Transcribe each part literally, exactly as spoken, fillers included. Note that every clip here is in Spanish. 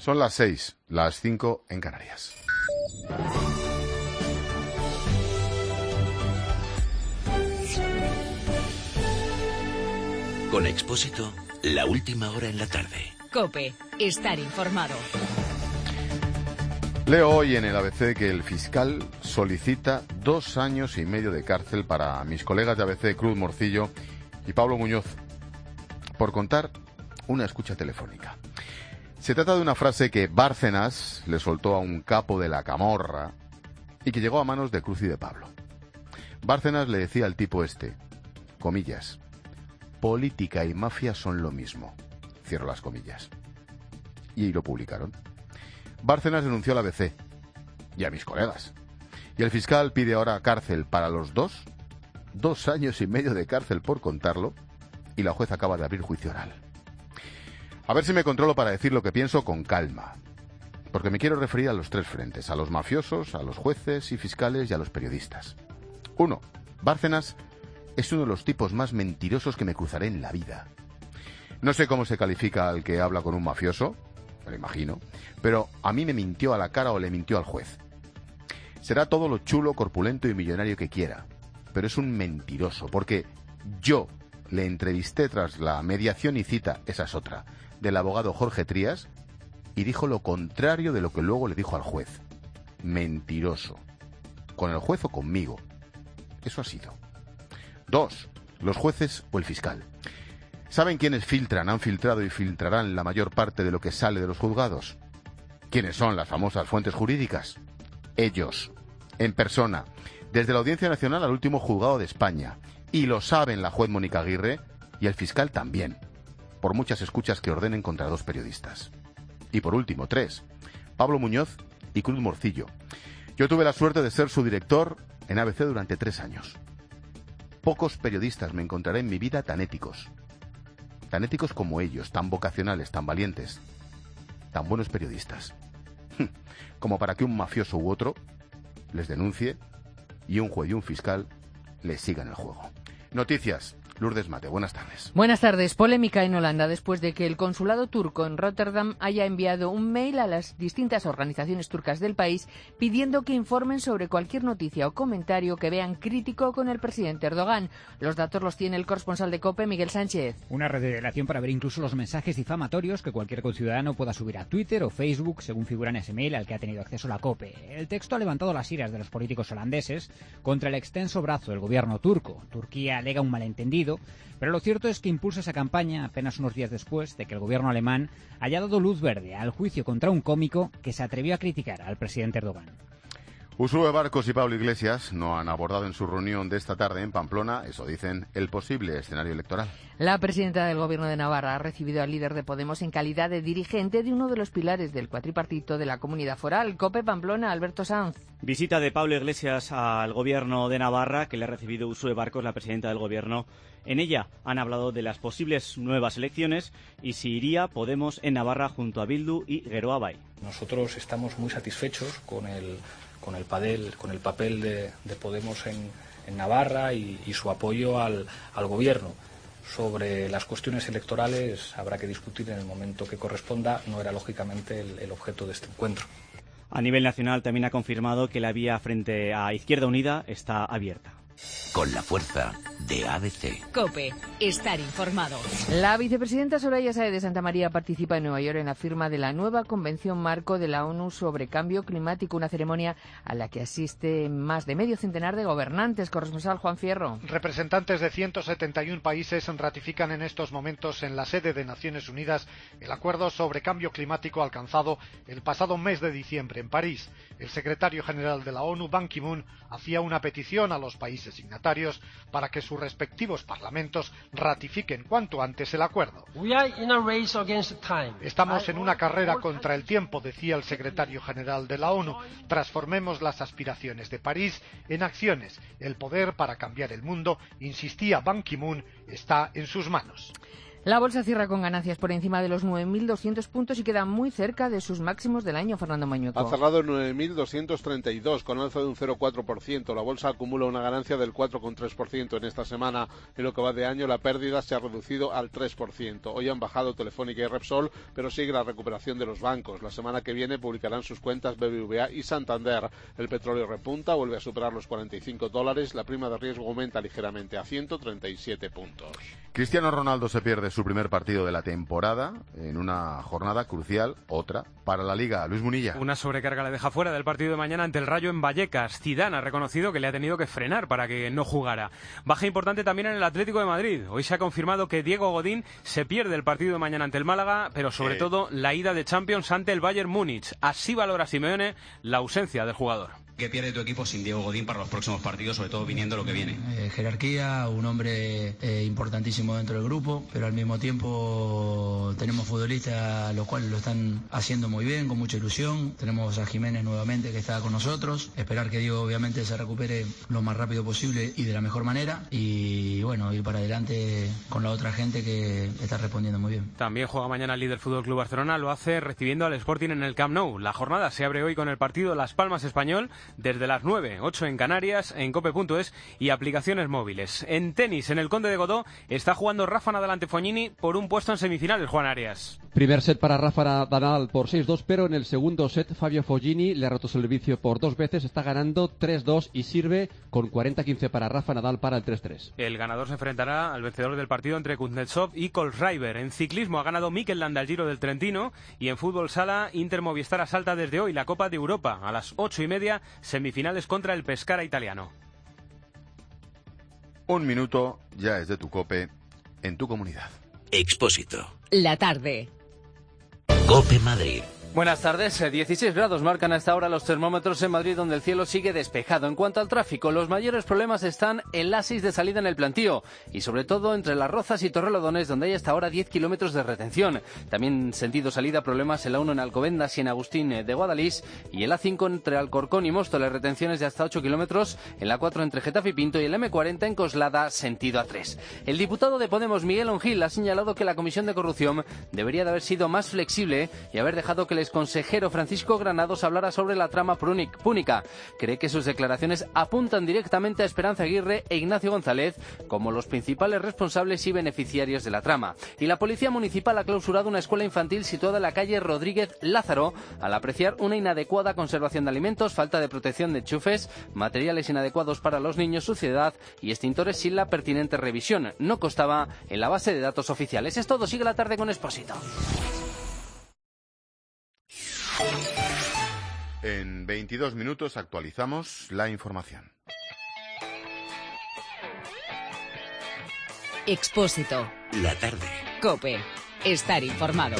Son las seis, las cinco en Canarias. Con Expósito, la última hora en la tarde. COPE, estar informado. Leo hoy en el A B C que el fiscal solicita dos años y medio de cárcel para mis colegas de A B C, Cruz Morcillo y Pablo Muñoz, por contar una escucha telefónica. Se trata de una frase que Bárcenas le soltó a un capo de la camorra y que llegó a manos de Cruz y de Pablo. Bárcenas le decía al tipo este, comillas, política y mafia son lo mismo, cierro las comillas. Y lo publicaron. Bárcenas denunció a la A B C y a mis colegas. Y el fiscal pide ahora cárcel para los dos, dos años y medio de cárcel por contarlo, y la jueza acaba de abrir juicio oral. A ver si me controlo para decir lo que pienso con calma, porque me quiero referir a los tres frentes, a los mafiosos, a los jueces y fiscales y a los periodisas. Uno, Bárcenas es uno de los tipos más mentirosos que me cruzaré en la vida. No sé cómo se califica al que habla con un mafioso, me lo imagino, pero a mí me mintió a la cara o le mintió al juez. Será todo lo chulo, corpulento y millonario que quiera, pero es un mentiroso, porque yo le entrevisté tras la mediación y cita, esa es otra, del abogado Jorge Trías, y dijo lo contrario de lo que luego le dijo al juez. Mentiroso. ¿Con el juez o conmigo? Eso ha sido. Dos, los jueces o el fiscal. ¿Saben quiénes filtran, han filtrado y filtrarán la mayor parte de lo que sale de los juzgados? ¿Quiénes son las famosas fuentes jurídicas? Ellos, en persona, desde la Audiencia Nacional al último juzgado de España. Y lo saben la juez Mónica Aguirre y el fiscal también, por muchas escuchas que ordenen contra dos periodistas. Y por último, tres, Pablo Muñoz y Cruz Morcillo. Yo tuve la suerte de ser su director en A B C durante tres años. Pocos periodistas me encontraré en mi vida tan éticos. Tan éticos como ellos, tan vocacionales, tan valientes, tan buenos periodistas. Como para que un mafioso u otro les denuncie y un juez y un fiscal les sigan el juego. Noticias. Lourdes Mate, buenas tardes. Buenas tardes. Polémica en Holanda después de que el consulado turco en Rotterdam haya enviado un mail a las distintas organizaciones turcas del país pidiendo que informen sobre cualquier noticia o comentario que vean crítico con el presidente Erdogan. Los datos los tiene el corresponsal de COPE, Miguel Sánchez. Una revelación para ver incluso los mensajes difamatorios que cualquier conciudadano pueda subir a Twitter o Facebook, según figura en ese mail al que ha tenido acceso la COPE. El texto ha levantado las iras de los políticos holandeses contra el extenso brazo del gobierno turco. Turquía alega un malentendido, pero lo cierto es que impulsa esa campaña apenas unos días después de que el gobierno alemán haya dado luz verde al juicio contra un cómico que se atrevió a criticar al presidente Erdogan. Ursúa Barcos y Pablo Iglesias no han abordado en su reunión de esta tarde en Pamplona, eso dicen, el posible escenario electoral. La presidenta del Gobierno de Navarra ha recibido al líder de Podemos en calidad de dirigente de uno de los pilares del cuatripartito de la Comunidad Foral. COPE Pamplona, Alberto Sanz. Visita de Pablo Iglesias al Gobierno de Navarra, que le ha recibido Ursúa Barcos, la presidenta del Gobierno. En ella han hablado de las posibles nuevas elecciones y si iría Podemos en Navarra junto a Bildu y Geroa Bai. Nosotros estamos muy satisfechos con el con el padel, con el papel de, de Podemos en, en Navarra y, y su apoyo al, al gobierno. Sobre las cuestiones electorales habrá que discutir en el momento que corresponda, no era lógicamente el, el objeto de este encuentro. A nivel nacional también ha confirmado que la vía frente a Izquierda Unida está abierta. Con la fuerza de A B C. COPE, estar informado. La vicepresidenta Soraya Sáez de Santamaría participa en Nueva York en la firma de la nueva Convención Marco de la ONU sobre Cambio Climático, una ceremonia a la que asiste más de medio centenar de gobernantes. Corresponsal Juan Fierro. Representantes de ciento setenta y uno países ratifican en estos momentos en la sede de Naciones Unidas el acuerdo sobre cambio climático alcanzado el pasado mes de diciembre en París. El secretario general de la ONU, Ban Ki-moon, hacía una petición a los países signatarios para que sus respectivos parlamentos ratifiquen cuanto antes el acuerdo. Estamos en una carrera contra el tiempo, decía el secretario general de la ONU. Transformemos las aspiraciones de París en acciones. El poder para cambiar el mundo, insistía Ban Ki-moon, está en sus manos. La bolsa cierra con ganancias por encima de los nueve mil doscientos puntos y queda muy cerca de sus máximos del año. Fernando Mañueco. Ha cerrado en nueve mil doscientos treinta y dos, con alza de un cero coma cuatro por ciento. La bolsa acumula una ganancia del cuatro coma tres por ciento en esta semana. En lo que va de año, la pérdida se ha reducido al tres por ciento. Hoy han bajado Telefónica y Repsol, pero sigue la recuperación de los bancos. La semana que viene publicarán sus cuentas B B V A y Santander. El petróleo repunta, vuelve a superar los cuarenta y cinco dólares. La prima de riesgo aumenta ligeramente a ciento treinta y siete puntos. Cristiano Ronaldo se pierde su primer partido de la temporada en una jornada crucial, otra, para la Liga. Luis Munilla. Una sobrecarga le deja fuera del partido de mañana ante el Rayo en Vallecas. Zidane ha reconocido que le ha tenido que frenar para que no jugara. Baja importante también en el Atlético de Madrid. Hoy se ha confirmado que Diego Godín se pierde el partido de mañana ante el Málaga, pero sobre eh... todo la ida de Champions ante el Bayern Múnich. Así valora Simeone la ausencia del jugador. ¿Qué pierde tu equipo sin Diego Godín para los próximos partidos, sobre todo viniendo lo que viene? Eh, jerarquía, un hombre eh, importantísimo dentro del grupo, pero al mismo tiempo tenemos futbolistas los cuales lo están haciendo muy bien, con mucha ilusión. Tenemos a Jiménez nuevamente que está con nosotros. Esperar que Diego obviamente se recupere lo más rápido posible y de la mejor manera. Y bueno, ir para adelante con la otra gente que está respondiendo muy bien. También juega mañana el líder Fútbol Club Barcelona, lo hace recibiendo al Sporting en el Camp Nou. La jornada se abre hoy con el partido Las Palmas Español, desde las nueve, ocho en Canarias, en cope punto es y aplicaciones móviles. En tenis, en el Conde de Godó, está jugando Rafa Nadal ante Fognini por un puesto en semifinales, Juan Arias. Primer set para Rafa Nadal por seis dos, pero en el segundo set Fabio Fognini le ha roto el servicio por dos veces, está ganando tres dos y sirve con cuarenta quince para Rafa Nadal para el tres tres. El ganador se enfrentará al vencedor del partido entre Kuznetsov y Kohlschreiber. En ciclismo ha ganado Mikel Landa el Giro del Trentino y en fútbol sala Inter Movistar asalta desde hoy la Copa de Europa a las ocho y media, semifinales contra el Pescara italiano. Un minuto ya es de tu COPE en tu comunidad. Expósito. La tarde. COPE Madrid. Buenas tardes. dieciséis grados marcan a esta hora los termómetros en Madrid, donde el cielo sigue despejado. En cuanto al tráfico, los mayores problemas están en la A seis de salida en el Plantío y sobre todo entre Las Rozas y Torrelodones, donde hay hasta ahora diez kilómetros de retención. También sentido salida problemas en la uno en Alcobendas y en Agustín de Guadalís, y en la cinco entre Alcorcón y Móstoles, retenciones de hasta ocho kilómetros, en la cuatro entre Getafe y Pinto y el eme cuarenta en Coslada sentido A tres. El diputado de Podemos, Miguel Ongil, ha señalado que la Comisión de Corrupción debería de haber sido más flexible y haber dejado que el consejero Francisco Granados hablara sobre la trama púnica. Cree que sus declaraciones apuntan directamente a Esperanza Aguirre e Ignacio González como los principales responsables y beneficiarios de la trama. Y la Policía Municipal ha clausurado una escuela infantil situada en la calle Rodríguez Lázaro al apreciar una inadecuada conservación de alimentos, falta de protección de enchufes, materiales inadecuados para los niños, suciedad y extintores sin la pertinente revisión. No constaba en la base de datos oficiales. Es todo. Sigue la tarde con Expósito. En veintidós minutos actualizamos la información. Expósito. La tarde. COPE. Estar informado.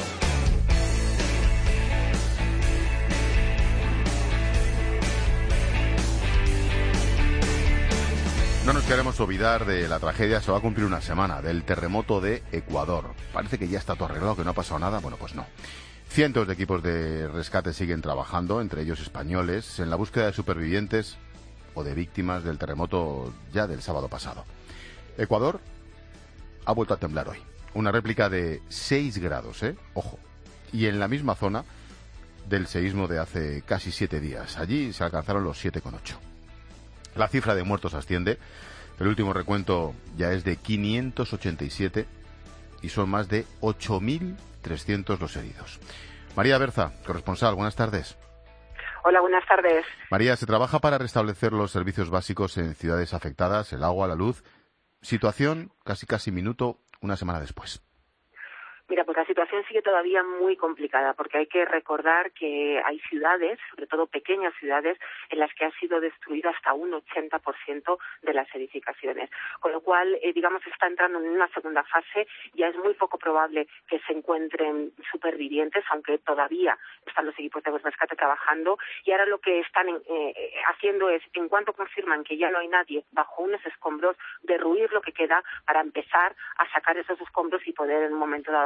No nos queremos olvidar de la tragedia. Se va a cumplir una semana del terremoto de Ecuador. Parece que ya está todo arreglado, que no ha pasado nada. Bueno, pues no. Cientos de equipos de rescate siguen trabajando, entre ellos españoles, en la búsqueda de supervivientes o de víctimas del terremoto ya del sábado pasado. Ecuador ha vuelto a temblar hoy. Una réplica de seis grados, ¿eh? Ojo. Y en la misma zona del seísmo de hace casi siete días. Allí se alcanzaron los siete coma ocho. La cifra de muertos asciende. El último recuento ya es de quinientos ochenta y siete y son más de ocho mil trescientos los heridos. María Berza, corresponsal, buenas tardes. Hola, buenas tardes. María, se trabaja para restablecer los servicios básicos en ciudades afectadas, el agua, la luz. Situación casi casi minuto, una semana después. Mira, pues la situación sigue todavía muy complicada porque hay que recordar que hay ciudades, sobre todo pequeñas ciudades, en las que ha sido destruido hasta un ochenta por ciento de las edificaciones. Con lo cual, eh, digamos, está entrando en una segunda fase. Ya es muy poco probable que se encuentren supervivientes, aunque todavía están los equipos de rescate trabajando. Y ahora lo que están eh, haciendo es, en cuanto confirman que ya no hay nadie bajo unos escombros, derruir lo que queda para empezar a sacar esos escombros y poder en un momento dado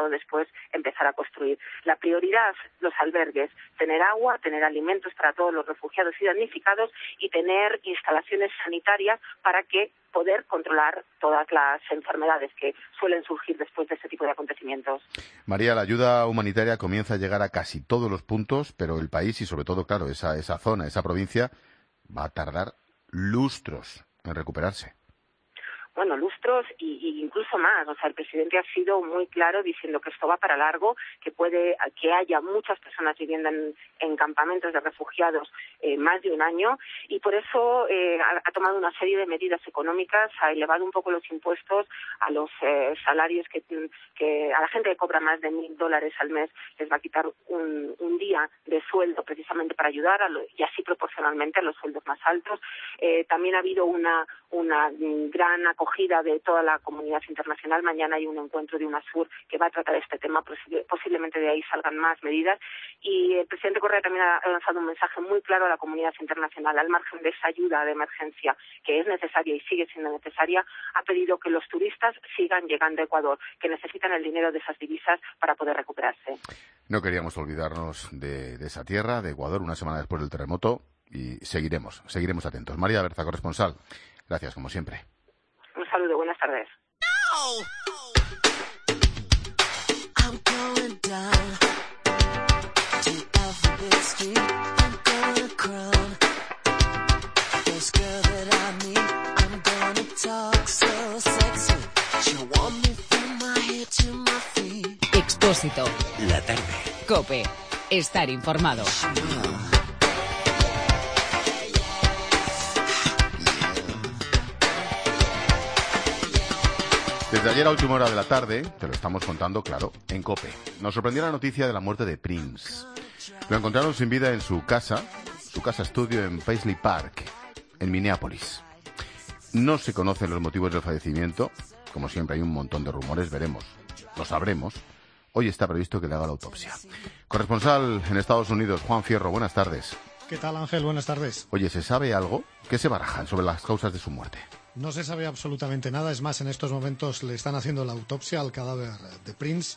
luego después empezar a construir. La prioridad, los albergues, tener agua, tener alimentos para todos los refugiados y damnificados y tener instalaciones sanitarias para que poder controlar todas las enfermedades que suelen surgir después de este tipo de acontecimientos. María, la ayuda humanitaria comienza a llegar a casi todos los puntos, pero el país y sobre todo, claro, esa, esa zona, esa provincia, va a tardar lustros en recuperarse. Bueno, lustros y, y incluso más. O sea, el presidente ha sido muy claro diciendo que esto va para largo, que puede que haya muchas personas viviendo en, en campamentos de refugiados eh, más de un año y por eso eh, ha, ha tomado una serie de medidas económicas, ha elevado un poco los impuestos a los eh, salarios que, que a la gente que cobra más de mil dólares al mes les va a quitar un, un día de sueldo precisamente para ayudar a lo, y así proporcionalmente a los sueldos más altos. Eh, también ha habido una una gran acogida de toda la comunidad internacional. Mañana hay un encuentro de UNASUR que va a tratar este tema, posiblemente de ahí salgan más medidas. Y el presidente Correa también ha lanzado un mensaje muy claro a la comunidad internacional. Al margen de esa ayuda de emergencia que es necesaria y sigue siendo necesaria, ha pedido que los turistas sigan llegando a Ecuador, que necesitan el dinero de esas divisas para poder recuperarse. No queríamos olvidarnos de, de esa tierra, de Ecuador, una semana después del terremoto, y seguiremos, seguiremos atentos. María Berza, corresponsal. Gracias, como siempre. Un saludo, buenas tardes. Expósito. La tarde. COPE. Estar informado. Desde ayer a última hora de la tarde, te lo estamos contando, claro, en COPE. Nos sorprendió la noticia de la muerte de Prince. Lo encontraron sin vida en su casa, su casa estudio en Paisley Park, en Minneapolis. No se conocen los motivos del fallecimiento. Como siempre hay un montón de rumores, veremos, lo sabremos. Hoy está previsto que le haga la autopsia. Corresponsal en Estados Unidos, Juan Fierro, buenas tardes. ¿Qué tal, Ángel? Buenas tardes. Oye, ¿se sabe algo? ¿Qué se barajan sobre las causas de su muerte? No se sabe absolutamente nada. Es más, en estos momentos le están haciendo la autopsia al cadáver de Prince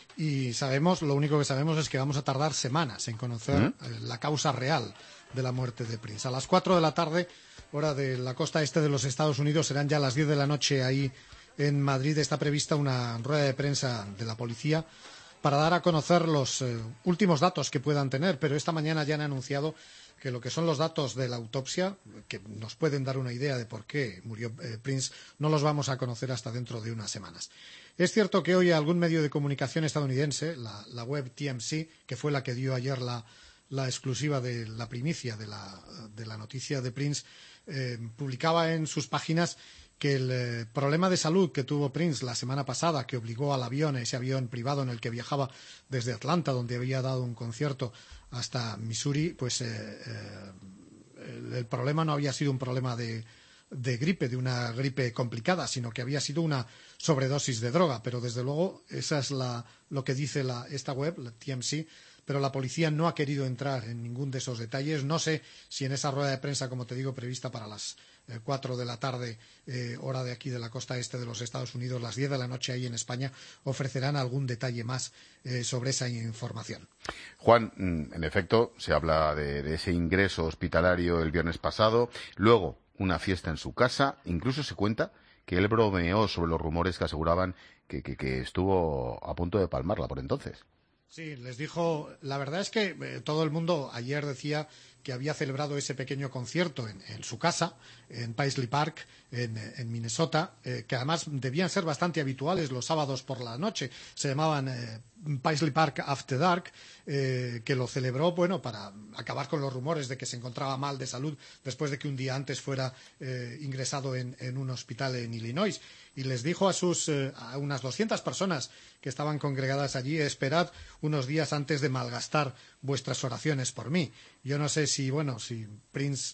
y sabemos, lo único que sabemos es que vamos a tardar semanas en conocer ¿Mm? la causa real de la muerte de Prince. A las cuatro de la tarde, hora de la costa este de los Estados Unidos, serán ya las diez de la noche ahí en Madrid. Está prevista una rueda de prensa de la policía para dar a conocer los eh, últimos datos que puedan tener, pero esta mañana ya han anunciado que lo que son los datos de la autopsia, que nos pueden dar una idea de por qué murió eh, Prince, no los vamos a conocer hasta dentro de unas semanas. Es cierto que hoy algún medio de comunicación estadounidense, la, la web T M C, que fue la que dio ayer la, la exclusiva de la primicia de la, de la noticia de Prince, eh, publicaba en sus páginas que el eh, problema de salud que tuvo Prince la semana pasada, que obligó al avión, ese avión privado en el que viajaba desde Atlanta, donde había dado un concierto, hasta Missouri, pues eh, eh, el, el problema no había sido un problema de, de gripe, de una gripe complicada, sino que había sido una sobredosis de droga. Pero desde luego, esa es la, lo que dice la, esta web, la T M C, pero la policía no ha querido entrar en ningún de esos detalles. No sé si en esa rueda de prensa, como te digo, prevista para las eh, cuatro de la tarde, eh, hora de aquí de la costa este de los Estados Unidos, las diez de la noche ahí en España, ofrecerán algún detalle más eh, sobre esa información. Juan, en efecto, se habla de, de ese ingreso hospitalario el viernes pasado, luego una fiesta en su casa, incluso se cuenta que él bromeó sobre los rumores que aseguraban que, que, que estuvo a punto de palmarla por entonces. Sí, les dijo, la verdad es que eh, todo el mundo ayer decía que había celebrado ese pequeño concierto en, en su casa, en Paisley Park, en, en Minnesota, eh, que además debían ser bastante habituales los sábados por la noche. Se llamaban eh, Paisley Park After Dark, eh, que lo celebró, bueno, para acabar con los rumores de que se encontraba mal de salud después de que un día antes fuera eh, ingresado en, en un hospital en Illinois. Y les dijo a sus eh, a unas doscientas personas que estaban congregadas allí: esperad unos días antes de malgastar vuestras oraciones por mí. Yo no sé si, bueno, si Prince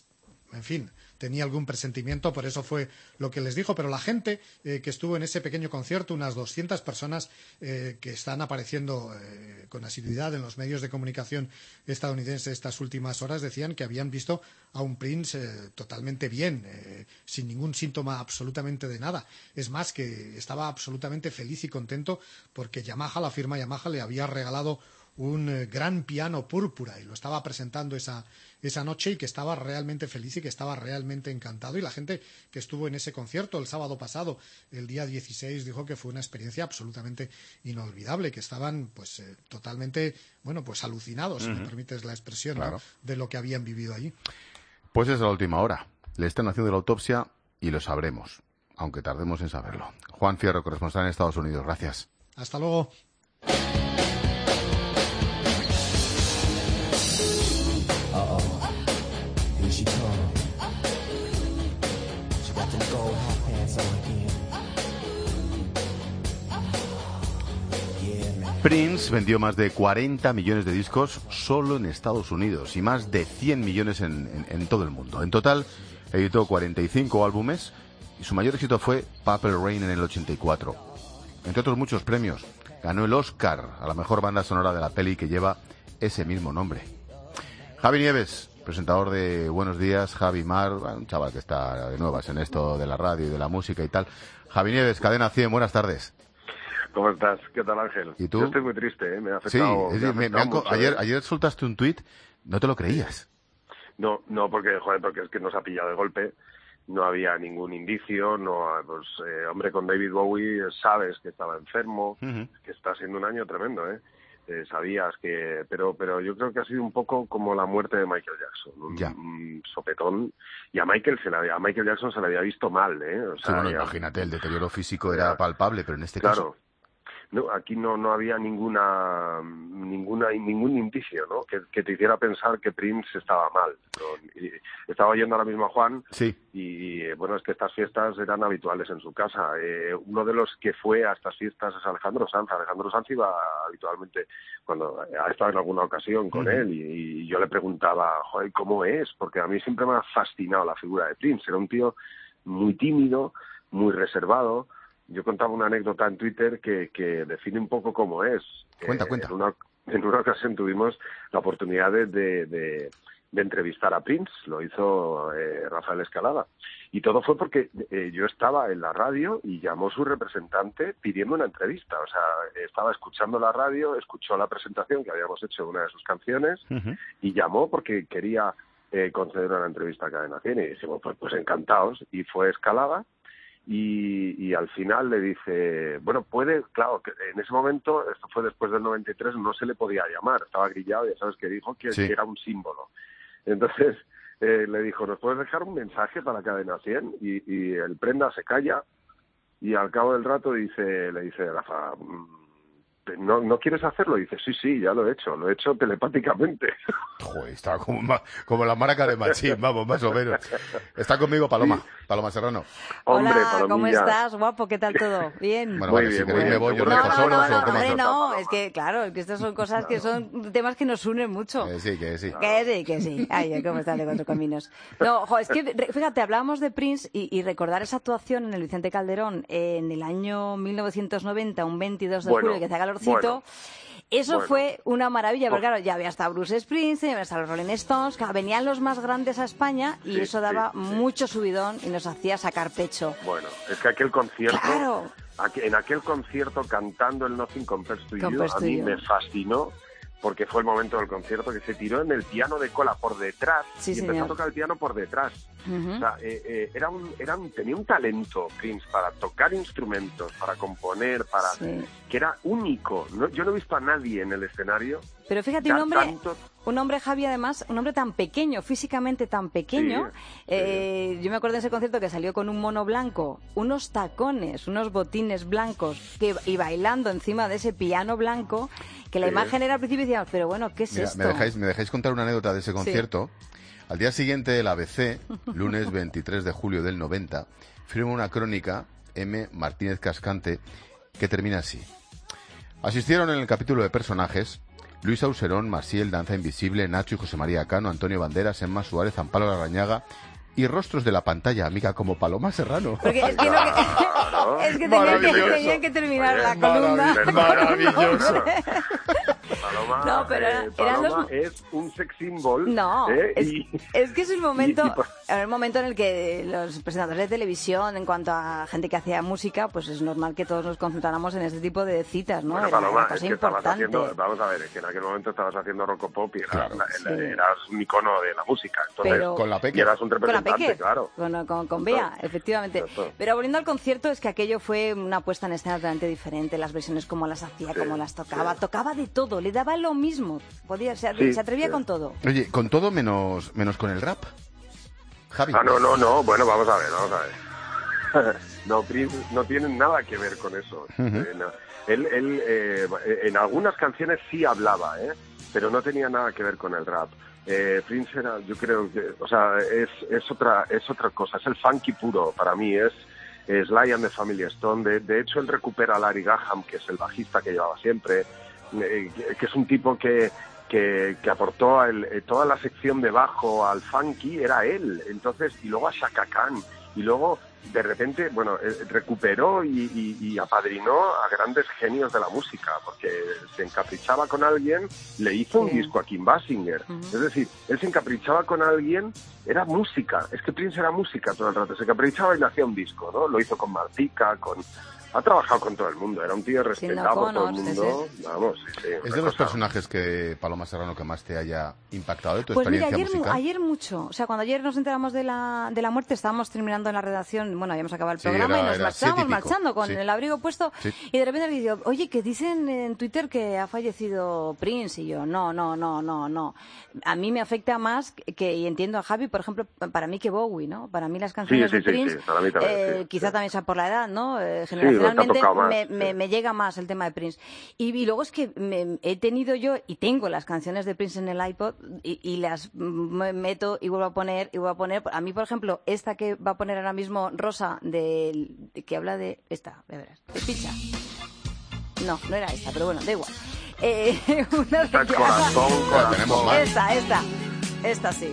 en fin, tenía algún presentimiento, por eso fue lo que les dijo, pero la gente eh, que estuvo en ese pequeño concierto, unas doscientas personas eh, que están apareciendo eh, con asiduidad en los medios de comunicación estadounidenses estas últimas horas, decían que habían visto a un Prince eh, totalmente bien, eh, sin ningún síntoma absolutamente de nada. Es más, que estaba absolutamente feliz y contento porque Yamaha, la firma Yamaha, le había regalado un eh, gran piano púrpura y lo estaba presentando esa, esa noche, y que estaba realmente feliz y que estaba realmente encantado. Y la gente que estuvo en ese concierto el sábado pasado, el día dieciséis, dijo que fue una experiencia absolutamente inolvidable, que estaban pues eh, totalmente, bueno, pues alucinados, uh-huh. si me permites la expresión, claro. ¿no? de lo que habían vivido allí. Pues es la última hora. Le están haciendo la autopsia y lo sabremos, aunque tardemos en saberlo. Juan Fierro, corresponsal en Estados Unidos. Gracias. Hasta luego. Prince vendió más de cuarenta millones de discos solo en Estados Unidos y más de cien millones en, en, en todo el mundo. En total, editó cuarenta y cinco álbumes y su mayor éxito fue Purple Rain en el ochenta y cuatro. Entre otros muchos premios, ganó el Oscar a la mejor banda sonora de la peli que lleva ese mismo nombre. Javi Nieves, presentador de Buenos Días, Javi Mar, un chaval que está de nuevas en esto de la radio y de la música y tal. Javi Nieves, Cadena cien, buenas tardes. ¿Cómo estás? ¿Qué tal, Ángel? ¿Y tú? Yo estoy muy triste, ¿eh? Me ha afectado, sí, es me ha decir, me, me han, mucho, ayer, ¿eh? ayer soltaste un tuit, no te lo creías. No, no, porque, joder, porque es que nos ha pillado de golpe, no había ningún indicio, no, pues, eh, hombre, con David Bowie sabes que estaba enfermo, uh-huh. que está siendo un año tremendo, ¿eh? Eh, sabías que, pero pero yo creo que ha sido un poco como la muerte de Michael Jackson, un, ya. un sopetón, y a Michael se le había, a Michael Jackson se le había visto mal, ¿eh? O sea, sí, bueno, ya, imagínate, el deterioro físico era, era palpable, pero en este claro, caso... No, aquí no no había ninguna ninguna ningún indicio, ¿no? Que, que te hiciera pensar que Prince estaba mal, ¿no? Y estaba yendo ahora mismo a Juan, sí. y, y bueno, es que estas fiestas eran habituales en su casa. Eh, uno de los que fue a estas fiestas es Alejandro Sanz. Alejandro Sanz iba habitualmente, cuando ha estado en alguna ocasión con uh-huh. él, y, y yo le preguntaba, joder, ¿cómo es? Porque a mí siempre me ha fascinado la figura de Prince. Era un tío muy tímido, muy reservado. Yo contaba una anécdota en Twitter que, que define un poco cómo es. Cuenta, eh, cuenta. En una, en una ocasión tuvimos la oportunidad de, de, de, de entrevistar a Prince, lo hizo eh, Rafael Escalada. Y todo fue porque eh, yo estaba en la radio y llamó su representante pidiendo una entrevista. O sea, estaba escuchando la radio, escuchó la presentación que habíamos hecho de una de sus canciones uh-huh. y llamó porque quería eh, conceder una entrevista a Cadena cien. Y dijimos, pues, pues encantados. Y fue Escalada. Y, y al final le dice, bueno, puede, claro, que en ese momento, esto fue después del noventa y tres, no se le podía llamar, estaba grillado, ya sabes que dijo que, sí. que era un símbolo. Entonces eh, le dijo, ¿nos puedes dejar un mensaje para Cadena cien? Y, y el prenda se calla y al cabo del rato dice, le dice Rafa, ¿no, ¿no quieres hacerlo? Y dice, sí, sí, ya lo he hecho, lo he hecho telepáticamente. Joder, estaba como, como la marca de Machín, vamos, más o menos. Está conmigo Paloma, sí. Paloma Serrano. Hola, Hombre, ¿cómo estás? Guapo, ¿qué tal todo? Bien. Bueno, vale, bien, si queréis bien. me voy, yo no, dejo no, solo. no, no, ¿Cómo hombre, no, es que, claro, es que estas son cosas que son temas que nos unen mucho. Que sí, que sí. Que sí, que sí. Ay, ¿cómo estás de Cuatro Caminos? No, jo, es que, fíjate, hablábamos de Prince y, y recordar esa actuación en el Vicente Calderón en el año mil novecientos noventa, un veintidós de bueno, julio, que hacía calorcito. Bueno. Eso bueno. fue una maravilla, porque claro, ya había hasta Bruce Springsteen, ya había hasta los Rolling Stones, que venían los más grandes a España y sí, eso daba sí, sí. mucho subidón y nos hacía sacar pecho. Bueno, es que aquel concierto, claro. aqu- en aquel concierto cantando el Nothing Compares to You, Compares a to mí You. me fascinó, porque fue el momento del concierto que se tiró en el piano de cola por detrás Sí, y señor. empezó a tocar el piano por detrás. Uh-huh. O sea, eh, eh, era un, era un, tenía un talento, Prince, para tocar instrumentos, para componer, para Sí. que era único. No, yo no he visto a nadie en el escenario. Pero fíjate, un hombre, tanto... un hombre, Javi, además, un hombre tan pequeño, físicamente tan pequeño. Sí, eh, sí. Yo me acuerdo de ese concierto que salió con un mono blanco, unos tacones, unos botines blancos que, y bailando encima de ese piano blanco, que la Sí. imagen era al principio y decíamos, pero bueno, ¿qué es Mira, esto? ¿me dejáis, ¿Me dejáis contar una anécdota de ese concierto? Sí. Al día siguiente, el A B C, lunes veintitrés de julio del noventa, firma una crónica, M. Martínez Cascante, que termina así. Asistieron en el capítulo de personajes Luis Auserón, Marciel, Danza Invisible, Nacho y José María Cano, Antonio Banderas, Emma Suárez, Amparo Larrañaga, y rostros de la pantalla, amiga, como Paloma Serrano. Porque es que, no, Claro. es que tenían, que, tenían que terminar Oye, la columna. Maravilloso. Paloma, No, pero eh, eran los- Paloma es un sex symbol. No, ¿eh? es, Y- es que es el momento, y- y por- el momento en el que los presentadores de televisión, en cuanto a gente que hacía música, pues es normal que todos nos concentráramos en este tipo de citas, ¿no? Bueno, Era Paloma, una es cosa que estabas importante. haciendo, vamos a ver, es que en aquel momento estabas haciendo Rocopop y eras, Claro. la- Sí. la- eras un icono de la música. Entonces, Pero- Con la Peque. y eras un Con la representante, Peque, claro. con, con, con Bea, efectivamente. Exacto. Pero volviendo al concierto, es que aquello fue una puesta en escena totalmente diferente, las versiones como las hacía, Sí, como las tocaba, sí. tocaba de todo, le daba lo mismo, podía, se, Sí, se atrevía sí. con todo. Oye, con todo menos, menos con el rap. Javi. Ah, no, no, no, bueno, vamos a ver, vamos a ver. No, Prince no tiene nada que ver con eso. Ujú. Eh, no. Él, él eh, en algunas canciones sí hablaba, ¿eh? Pero no tenía nada que ver con el rap. Eh, Prince era, yo creo que, o sea, es, es otra, es otra cosa, es el funky puro para mí, es, es Sly and the Family Stone. De, de hecho, él recupera a Larry Graham, que es el bajista que llevaba siempre, eh, que es un tipo que que, que aportó el, eh, toda la sección de bajo al funky, era él. Entonces, y luego a Chaka Khan, y luego de repente, bueno, eh, recuperó y, y, y apadrinó a grandes genios de la música, porque se encaprichaba con alguien, le hizo un Sí. disco a Kim Basinger. Ujú. Es decir, él se encaprichaba con alguien, era música, es que Prince era música todo el rato, se encaprichaba y le hacía un disco, ¿no? Lo hizo con Martika, con... Ha trabajado con todo el mundo, era un tío respetado por todo el Connors, mundo. sí, Vamos, sí, sí, ¿Es una de los cosa- personajes que Paloma Serrano que más te haya impactado de tu Pues mira, experiencia ayer, mu- musical? ayer mucho. O sea, cuando ayer nos enteramos de la, de la muerte, estábamos terminando en la redacción, bueno, habíamos acabado el Sí, programa era- y nos era marchábamos siete y pico, marchando con sí. el abrigo puesto Sí. y de repente le digo, oye, que dicen en Twitter que ha fallecido Prince. Y yo, no, no, no, no, no. A mí me afecta más que, y entiendo a Javi, por ejemplo, para mí que Bowie, ¿no? Para mí las canciones sí, de sí, Prince, sí, para mí también, eh, sí, quizá también sea por la edad, ¿no? Eh, lo que te ha generacionalmente tocado más, me, sí. me, me llega más el tema de Prince. Y, y luego es que me- he tenido yo y tengo las canciones de Prince en el iPod y, y las mm, meto y vuelvo a poner y vuelvo a poner. A mí, por ejemplo, esta que va a poner ahora mismo Rosa, de, de- que habla de esta, de veras, de pizza. No, no era esta, pero bueno, da igual. Eh, una de Esta es ellas- corazón, corazón. tenemos más. Esta, esta, esta sí.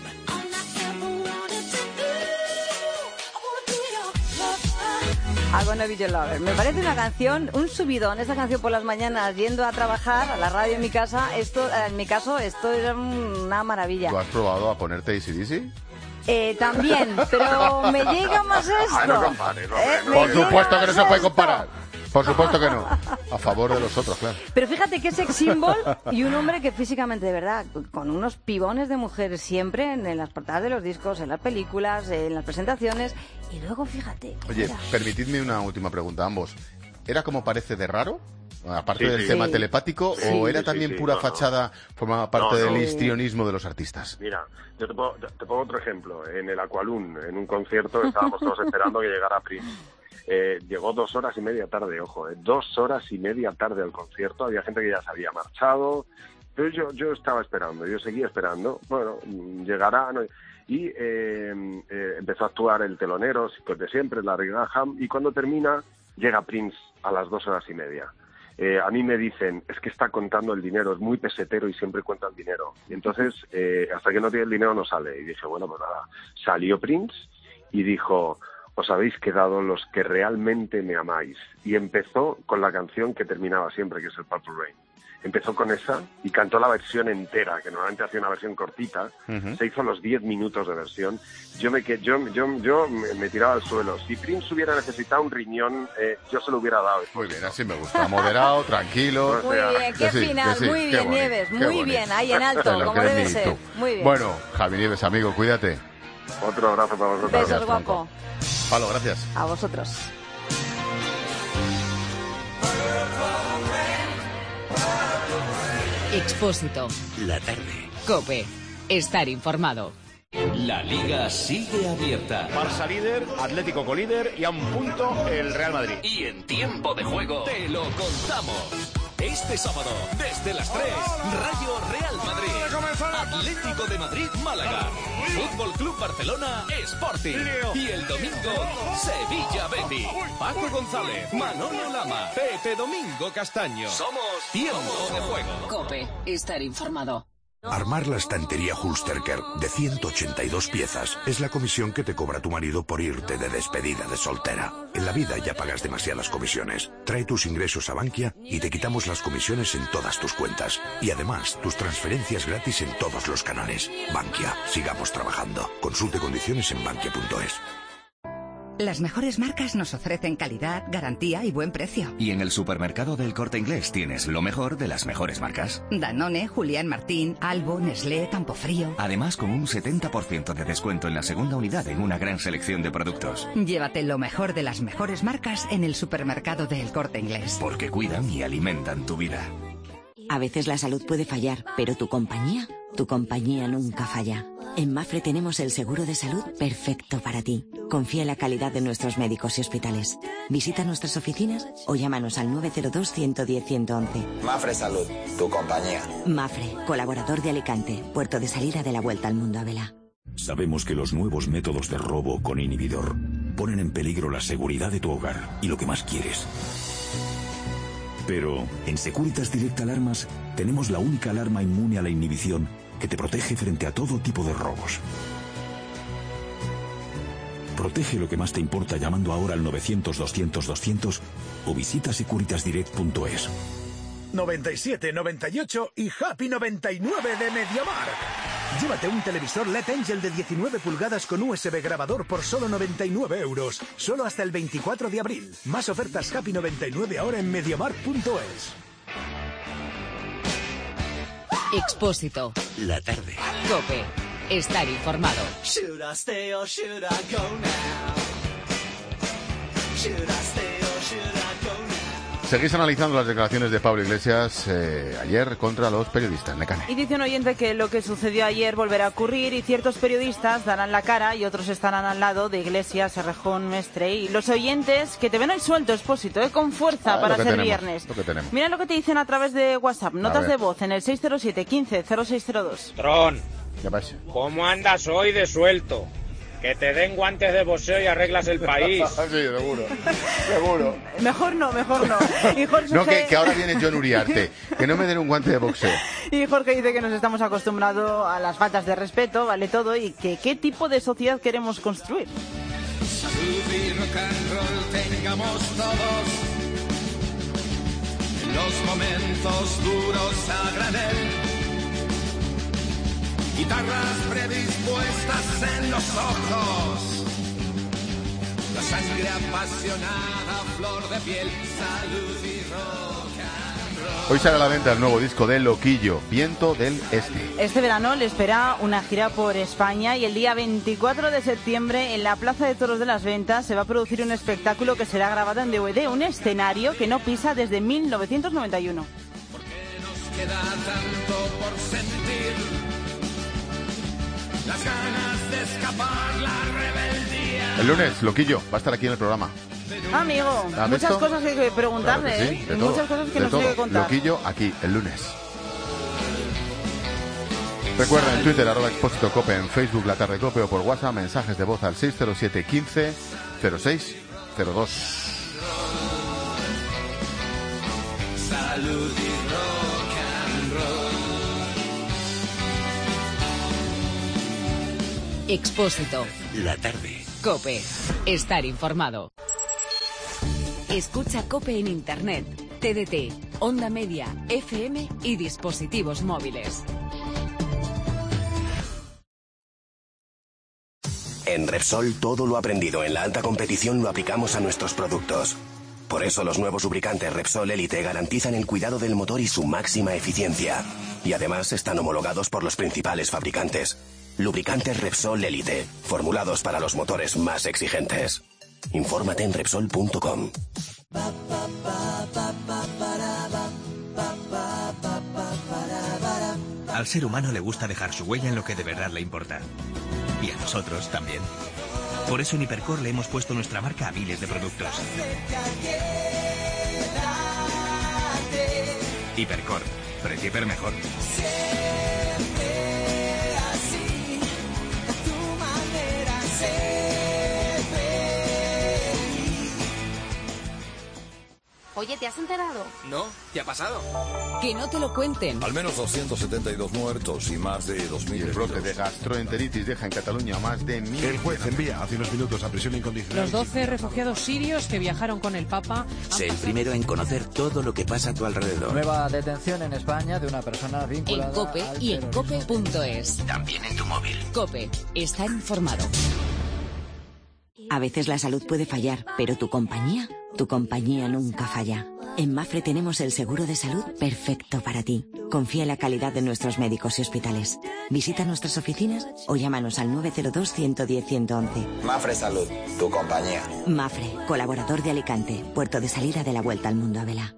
I Wanna Be Your Lover. Me parece una canción, un subidón, esta canción por las mañanas yendo a trabajar a la radio en mi casa. Esto, en mi caso, esto era una maravilla. ¿Tú has probado a ponerte A C D C? Eh, también, pero me llega más esto. Ah, no compares, hombre, Eh, no. me Por llega supuesto que no más se puede esto. comparar. Por supuesto que no. A favor de los otros, claro. Pero fíjate que sex symbol y un hombre que físicamente, de verdad, con unos pibones de mujer siempre en, en las portadas de los discos, en las películas, en las presentaciones. Y luego, fíjate. Oye, mira, permitidme una última pregunta a ambos. ¿Era como parece de raro? Aparte Sí, del sí. tema Sí. telepático, Sí, ¿o era sí, también sí, pura no, no. fachada, formaba parte No, no. del histrionismo de los artistas? Mira, yo te pongo, te pongo otro ejemplo. En el Aqualun, en un concierto, estábamos todos esperando que llegara Prince. Eh, llegó dos horas y media tarde, ojo, eh, dos horas y media tarde al concierto. Había gente que ya se había marchado, pero yo, yo estaba esperando, yo seguía esperando. Bueno, mm, llegará, ¿no? Y eh, eh, empezó a actuar el telonero, pues de siempre, Larry Graham, y cuando termina, llega Prince a las dos horas y media. Eh, a mí me dicen, es que está contando el dinero, es muy pesetero y siempre cuenta el dinero. Y entonces, eh, hasta que no tiene el dinero no sale. Y dije, bueno, pues nada. Salió Prince y dijo, os habéis quedado los que realmente me amáis. Y empezó con la canción que terminaba siempre, que es el Purple Rain. Empezó con esa y cantó la versión entera, que normalmente hacía una versión cortita. Ujú. Se hizo los diez minutos de versión. Yo me que yo yo yo me, me tiraba al suelo. Si Prince hubiera necesitado un riñón, eh, yo se lo hubiera dado. Muy bien, así me gusta. Moderado, tranquilo. muy bien, qué Que sí, final, que sí, muy qué bien, bonito, Nieves, qué muy bonito. bien, ahí en Te alto, lo como crees debe ni ser. tú. Muy bien. Bueno, Javi Nieves, amigo, cuídate. Otro abrazo para vosotros. Besos, Gracias, guapo. Franco. Pablo, gracias. A vosotros. Expósito. La tarde. Cope. Estar informado. La liga sigue abierta. Barça líder, Atlético colíder y a un punto el Real Madrid. Y en tiempo de juego te lo contamos. Este sábado, desde las tres, Rayo Real Madrid. Atlético de Madrid, Málaga. Fútbol Club Barcelona, Sporting. Y el domingo, Sevilla Betis. Paco González, Manolo Lama, Pepe Domingo Castaño. Somos Tiempo de Juego. Cope. Estar informado. Armar la estantería Hulsterker de ciento ochenta y dos piezas es la comisión que te cobra tu marido por irte de despedida de soltera. En la vida ya pagas demasiadas comisiones. Trae tus ingresos a Bankia y te quitamos las comisiones en todas tus cuentas. Y además, tus transferencias gratis en todos los canales. Bankia, sigamos trabajando. Consulte condiciones en bankia punto es. Las mejores marcas nos ofrecen calidad, garantía y buen precio. Y en el supermercado del Corte Inglés tienes lo mejor de las mejores marcas. Danone, Julián Martín, Albo, Nestlé, Campofrío. Además, con un setenta por ciento de descuento en la segunda unidad en una gran selección de productos. Llévate lo mejor de las mejores marcas en el supermercado del Corte Inglés. Porque cuidan y alimentan tu vida. A veces la salud puede fallar, pero tu compañía, tu compañía nunca falla. En Mafre tenemos el seguro de salud perfecto para ti. Confía en la calidad de nuestros médicos y hospitales. Visita nuestras oficinas o llámanos al nueve cero dos, uno uno cero, uno uno uno. Mafre Salud, tu compañía. Mafre, colaborador de Alicante, puerto de salida de la Vuelta al Mundo a vela. Sabemos que los nuevos métodos de robo con inhibidor ponen en peligro la seguridad de tu hogar y lo que más quieres. Pero en Securitas Direct Alarmas tenemos la única alarma inmune a la inhibición que te protege frente a todo tipo de robos. Protege lo que más te importa llamando ahora al novecientos, doscientos, doscientos o visita securitas direct punto es. noventa y siete, noventa y ocho y Happy noventa y nueve de MediaMarkt. Llévate un televisor L E D Angel de diecinueve pulgadas con U S B grabador por solo noventa y nueve euros. Solo hasta el veinticuatro de abril. Más ofertas Happy noventa y nueve ahora en mediamarkt punto es. Expósito. La tarde. COPE. Estar informado. Should I stay or should I go now? Should I stay or should I go now? Seguís analizando las declaraciones de Pablo Iglesias eh, ayer contra los periodistas. Necane. Y dice un oyente que lo que sucedió ayer volverá a ocurrir y ciertos periodistas darán la cara y otros estarán al lado de Iglesias, Errejón, Mestre y los oyentes que te ven el sueldo, Expósito, ¿eh? Con fuerza Ah, para lo que ser tenemos, viernes. lo que tenemos. Mira lo que te dicen a través de WhatsApp, notas ver. de voz en el seis cero siete, quince, cero seis cero dos. Tron, ¿Qué pasa? ¿cómo andas hoy de suelto? Que te den guantes de boxeo y arreglas el país. Sí, seguro. Seguro. Mejor no, mejor no. Y Jorge, No, que, que ahora viene John Uriarte. Que no me den un guante de boxeo. y Jorge dice que nos estamos acostumbrados a las faltas de respeto, vale todo, y que qué tipo de sociedad queremos construir. Salud y rock and roll tengamos todos los momentos duros a granel. Guitarras predispuestas en los ojos, la sangre apasionada, flor de piel, salud y rock and roll. Hoy sale a la venta el nuevo disco de Loquillo, Viento del Este. Este verano le espera una gira por España y el día veinticuatro de septiembre en la Plaza de Toros de las Ventas se va a producir un espectáculo que será grabado en D V D, un escenario que no pisa desde mil novecientos noventa y uno. Nos queda tanto por sentir, las ganas de escapar, la rebeldía. El lunes, Loquillo, va a estar aquí en el programa. Amigo, ¿Has muchas visto? cosas que hay que preguntarle, Claro que sí, ¿eh? de Y todo, muchas cosas que de nos todo. tiene que contar. Loquillo, aquí, el lunes. Recuerda en Twitter, arroba Expósito Cope, en Facebook, La Tarde Cope, o por WhatsApp, mensajes de voz al seis cero siete, quince, cero seis cero dos. Salud y rock and roll. Expósito. La tarde. COPE. Estar informado. Escucha COPE en Internet, T D T, Onda Media, F M y dispositivos móviles. En Repsol todo lo aprendido en la alta competición lo aplicamos a nuestros productos. Por eso los nuevos lubricantes Repsol Elite garantizan el cuidado del motor y su máxima eficiencia. Y además están homologados por los principales fabricantes. Lubricantes Repsol Elite, formulados para los motores más exigentes. Infórmate en Repsol punto com. Al ser humano le gusta dejar su huella en lo que de verdad le importa. Y a nosotros también. Por eso en Hipercor le hemos puesto nuestra marca a miles de productos. Hipercor. Precio hiper mejor. Oye, Oye, ¿te has enterado? No, ¿qué ha pasado? Que no te lo cuenten. Al menos doscientos setenta y dos muertos y más de dos mil. El brote de gastroenteritis deja en Cataluña más de mil. El juez envía hace unos minutos a prisión incondicional. Los doce refugiados sirios que viajaron con el Papa. Sé el primero en conocer todo lo que pasa a tu alrededor. Nueva detención en España de una persona vinculada en COPE y en cope punto es. También en tu móvil. COPE. Está informado. A veces la salud puede fallar, pero tu compañía, tu compañía nunca falla. En Mafre tenemos el seguro de salud perfecto para ti. Confía en la calidad de nuestros médicos y hospitales. Visita nuestras oficinas o llámanos al nueve cero dos, uno uno cero, uno uno uno. Mafre Salud, tu compañía. Mafre, colaborador de Alicante, puerto de salida de la Vuelta al Mundo a Vela.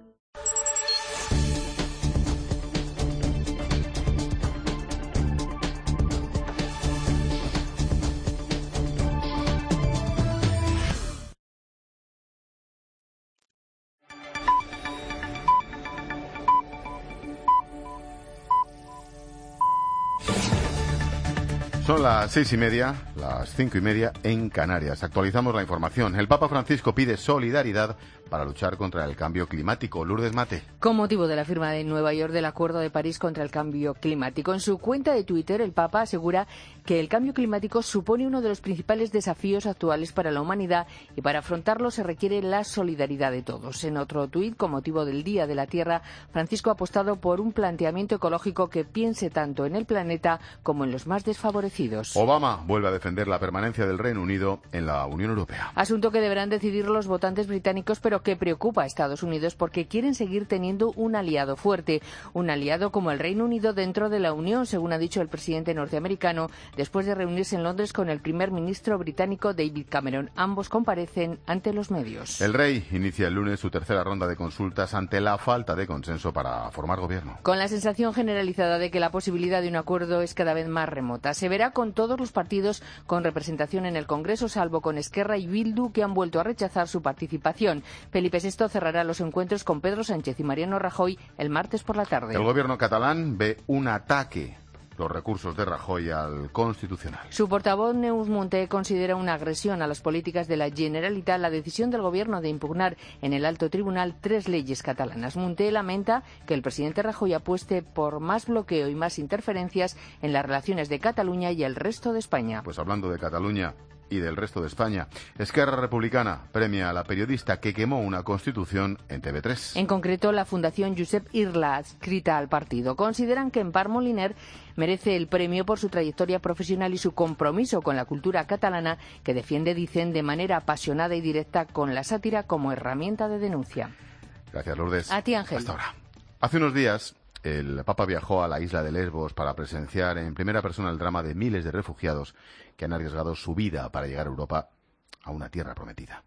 Son las seis y media, las cinco y media en Canarias. Actualizamos la información. El Papa Francisco pide solidaridad para luchar contra el cambio climático. Lourdes Mate. Con motivo de la firma en Nueva York del Acuerdo de París contra el cambio climático. En su cuenta de Twitter, el Papa asegura que el cambio climático supone uno de los principales desafíos actuales para la humanidad y para afrontarlo se requiere la solidaridad de todos. En otro tuit, con motivo del Día de la Tierra, Francisco ha apostado por un planteamiento ecológico que piense tanto en el planeta como en los más desfavorecidos. Obama vuelve a defender la permanencia del Reino Unido en la Unión Europea. Asunto que deberán decidir los votantes británicos, pero que preocupa a Estados Unidos porque quieren seguir teniendo un aliado fuerte, un aliado como el Reino Unido dentro de la Unión, según ha dicho el presidente norteamericano, después de reunirse en Londres con el primer ministro británico David Cameron. Ambos comparecen ante los medios. El rey inicia el lunes su tercera ronda de consultas ante la falta de consenso para formar gobierno. Con la sensación generalizada de que la posibilidad de un acuerdo es cada vez más remota. Se verá con todos los partidos con representación en el Congreso, salvo con Esquerra y Bildu, que han vuelto a rechazar su participación. Felipe sexto cerrará los encuentros con Pedro Sánchez y Mariano Rajoy el martes por la tarde. El gobierno catalán ve un ataque los recursos de Rajoy al Constitucional. Su portavoz, Neus Munté, considera una agresión a las políticas de la Generalitat la decisión del Gobierno de impugnar en el alto tribunal tres leyes catalanas. Munté lamenta que el presidente Rajoy apueste por más bloqueo y más interferencias en las relaciones de Cataluña y el resto de España. Pues hablando de Cataluña y del resto de España, Esquerra Republicana premia a la periodista que quemó una constitución en T V tres. En concreto, la Fundación Josep Irla, adscrita al partido, consideran que Empar Moliner merece el premio por su trayectoria profesional y su compromiso con la cultura catalana, que defiende, dicen, de manera apasionada y directa con la sátira como herramienta de denuncia. Gracias, Lourdes. A ti, Ángel. Hasta ahora. Hace unos días, el Papa viajó a la isla de Lesbos para presenciar en primera persona el drama de miles de refugiados que han arriesgado su vida para llegar a Europa, a una tierra prometida.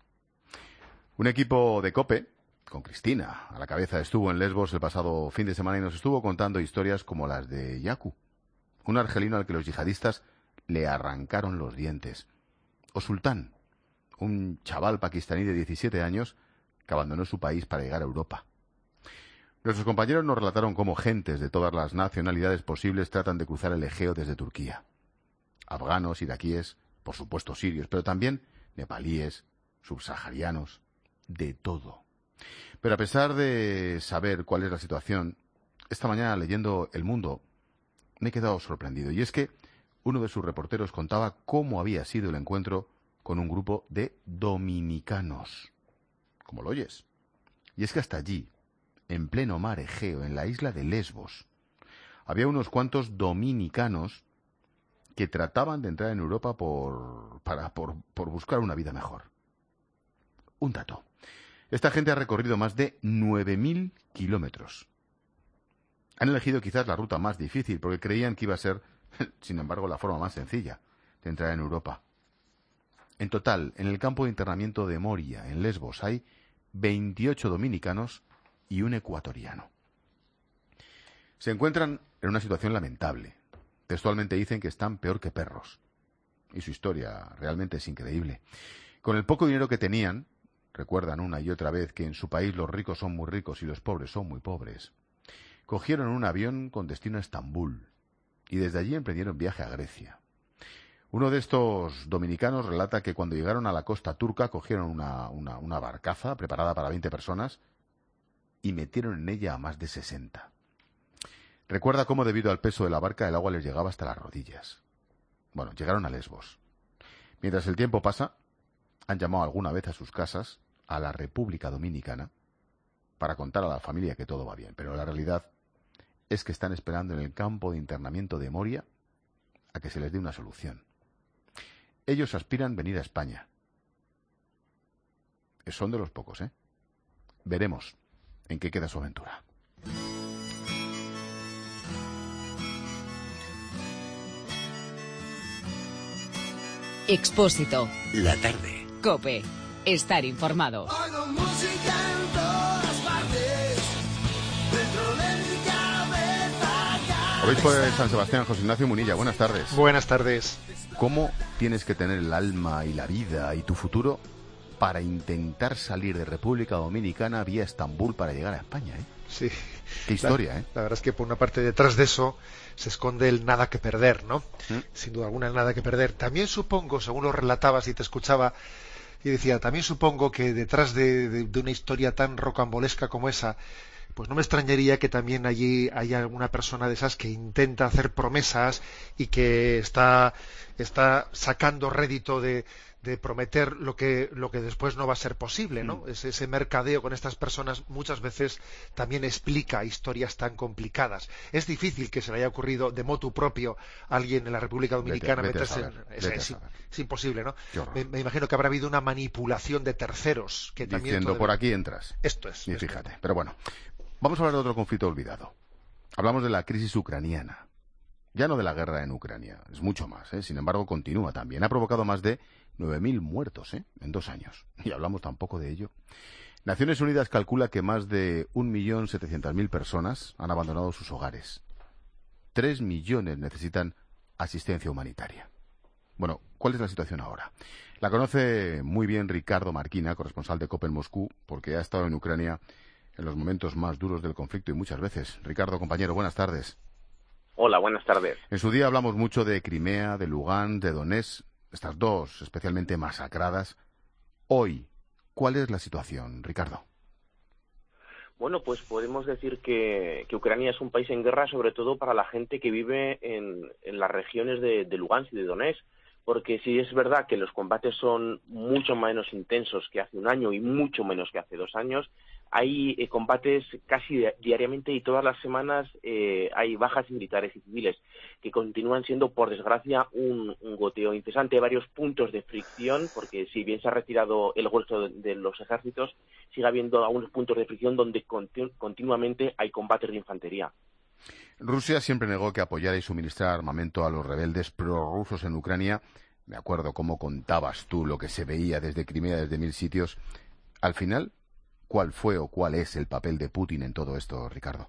Un equipo de COPE, con Cristina a la cabeza, estuvo en Lesbos el pasado fin de semana y nos estuvo contando historias como las de Yaku, un argelino al que los yihadistas le arrancaron los dientes. O Sultán, un chaval pakistaní de diecisiete años que abandonó su país para llegar a Europa. Nuestros compañeros nos relataron cómo gentes de todas las nacionalidades posibles tratan de cruzar el Egeo desde Turquía. Afganos, iraquíes, por supuesto sirios, pero también nepalíes, subsaharianos, de todo. Pero a pesar de saber cuál es la situación, esta mañana leyendo El Mundo me he quedado sorprendido. Y es que uno de sus reporteros contaba cómo había sido el encuentro con un grupo de dominicanos. ¿Cómo lo oyes? Y es que hasta allí, en pleno mar Egeo, en la isla de Lesbos, había unos cuantos dominicanos que trataban de entrar en Europa por, para, por, por buscar una vida mejor. Un dato. Esta gente ha recorrido más de nueve mil kilómetros. Han elegido quizás la ruta más difícil porque creían que iba a ser, sin embargo, la forma más sencilla de entrar en Europa. En total, en el campo de internamiento de Moria, en Lesbos, hay veintiocho dominicanos y un ecuatoriano. Se encuentran en una situación lamentable. Textualmente dicen que están peor que perros. Y su historia realmente es increíble. Con el poco dinero que tenían, recuerdan una y otra vez que en su país los ricos son muy ricos y los pobres son muy pobres, cogieron un avión con destino a Estambul y desde allí emprendieron viaje a Grecia. Uno de estos dominicanos relata que cuando llegaron a la costa turca cogieron una, una, una barcaza preparada para veinte personas y metieron en ella a más de sesenta. Recuerda cómo debido al peso de la barca el agua les llegaba hasta las rodillas. Bueno, llegaron a Lesbos. Mientras el tiempo pasa, han llamado alguna vez a sus casas, a la República Dominicana, para contar a la familia que todo va bien. Pero la realidad es que están esperando en el campo de internamiento de Moria a que se les dé una solución. Ellos aspiran venir a España. Son de los pocos, ¿eh? Veremos en qué queda su aventura. Expósito. La tarde. COPE. Estar informado. Oigo música en todas partes, dentro de mi cabeza. Obispo de San Sebastián, José Ignacio Munilla, buenas tardes. Buenas tardes. ¿Cómo tienes que tener el alma y la vida y tu futuro para intentar salir de República Dominicana vía Estambul para llegar a España, eh? Sí. Qué historia, la, ¿eh? La verdad es que por una parte detrás de eso se esconde el nada que perder, ¿no? ¿Mm? Sin duda alguna el nada que perder. También supongo, según lo relatabas y te escuchaba, y decía, también supongo que detrás de, de, de una historia tan rocambolesca como esa, pues no me extrañaría que también allí haya alguna persona de esas que intenta hacer promesas y que está, está sacando rédito de, de prometer lo que, lo que después no va a ser posible, ¿no? Mm. Ese, ese mercadeo con estas personas muchas veces también explica historias tan complicadas. Es difícil que se le haya ocurrido de motu propio a alguien en la República Dominicana vete, vete meterse saber, en... Es, es, es imposible, ¿no? Me, me imagino que habrá habido una manipulación de terceros. Que también diciendo, por aquí entras. Esto es. Y esto fíjate. es. Pero bueno, vamos a hablar de otro conflicto olvidado. Hablamos de la crisis ucraniana. Ya no de la guerra en Ucrania, es mucho más, ¿eh? Sin embargo, continúa también. Ha provocado más de nueve mil muertos, ¿eh? En dos años. Y hablamos tampoco de ello. Naciones Unidas calcula que más de un millón setecientas mil personas han abandonado sus hogares. Tres millones necesitan asistencia humanitaria. Bueno, ¿cuál es la situación ahora? La conoce muy bien Ricardo Marquina, corresponsal de COPE en Moscú, porque ha estado en Ucrania en los momentos más duros del conflicto y muchas veces. Ricardo, compañero, buenas tardes. Hola, buenas tardes. En su día hablamos mucho de Crimea, de Lugansk, de Donetsk, estas dos especialmente masacradas. Hoy, ¿cuál es la situación, Ricardo? Bueno, pues podemos decir que, que Ucrania es un país en guerra, sobre todo para la gente que vive en, en las regiones de, de Lugansk y de Donetsk, porque sí es verdad que los combates son mucho menos intensos que hace un año y mucho menos que hace dos años. Hay eh, combates casi diariamente y todas las semanas eh, hay bajas militares y civiles que continúan siendo, por desgracia, un, un goteo incesante. Hay varios puntos de fricción, porque si bien se ha retirado el grueso de, de los ejércitos, sigue habiendo algunos puntos de fricción donde continu continuamente hay combates de infantería. Rusia siempre negó que apoyara y suministrar armamento a los rebeldes prorrusos en Ucrania. Me acuerdo cómo contabas tú lo que se veía desde Crimea, desde mil sitios. Al final, ¿cuál fue o cuál es el papel de Putin en todo esto, Ricardo?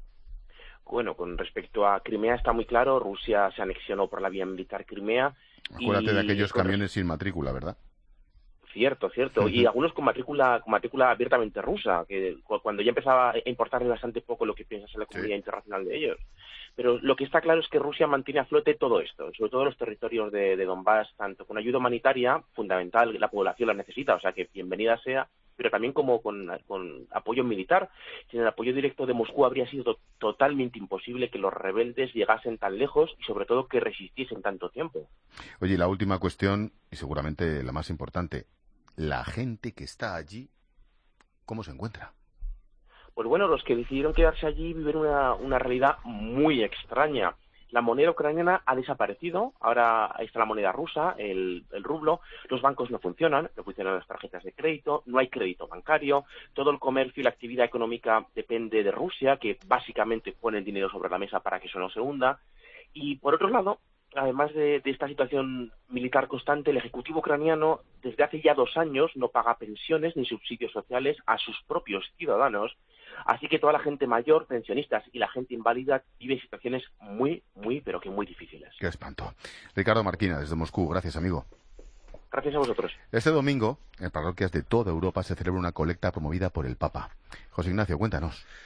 Bueno, con respecto a Crimea está muy claro. Rusia se anexionó por la vía militar Crimea. Acuérdate y de aquellos con... camiones sin matrícula, ¿verdad? Cierto, cierto. Uh-huh. Y algunos con matrícula con matrícula abiertamente rusa, que cuando ya empezaba a importarle bastante poco lo que piensas en la comunidad sí. internacional de ellos. Pero lo que está claro es que Rusia mantiene a flote todo esto, sobre todo los territorios de, de Donbass, tanto con ayuda humanitaria, fundamental, la población la necesita, o sea que bienvenida sea, pero también como con, con apoyo militar. Sin el apoyo directo de Moscú habría sido totalmente imposible que los rebeldes llegasen tan lejos y sobre todo que resistiesen tanto tiempo. Oye, la última cuestión, y seguramente la más importante, la gente que está allí, ¿cómo se encuentra? Pues bueno, los que decidieron quedarse allí viven una, una realidad muy extraña. La moneda ucraniana ha desaparecido, ahora está la moneda rusa, el, el rublo, los bancos no funcionan, no funcionan las tarjetas de crédito, no hay crédito bancario, todo el comercio y la actividad económica depende de Rusia, que básicamente pone el dinero sobre la mesa para que eso no se hunda. Y por otro lado, además de, de esta situación militar constante, el Ejecutivo ucraniano desde hace ya dos años no paga pensiones ni subsidios sociales a sus propios ciudadanos. Así que toda la gente mayor, pensionistas y la gente inválida vive situaciones muy, muy, pero que muy difíciles. Qué espanto. Ricardo Marquina, desde Moscú. Gracias, amigo. Gracias a vosotros. Este domingo, en parroquias de toda Europa se celebra una colecta promovida por el Papa. José Ignacio, cuéntanos.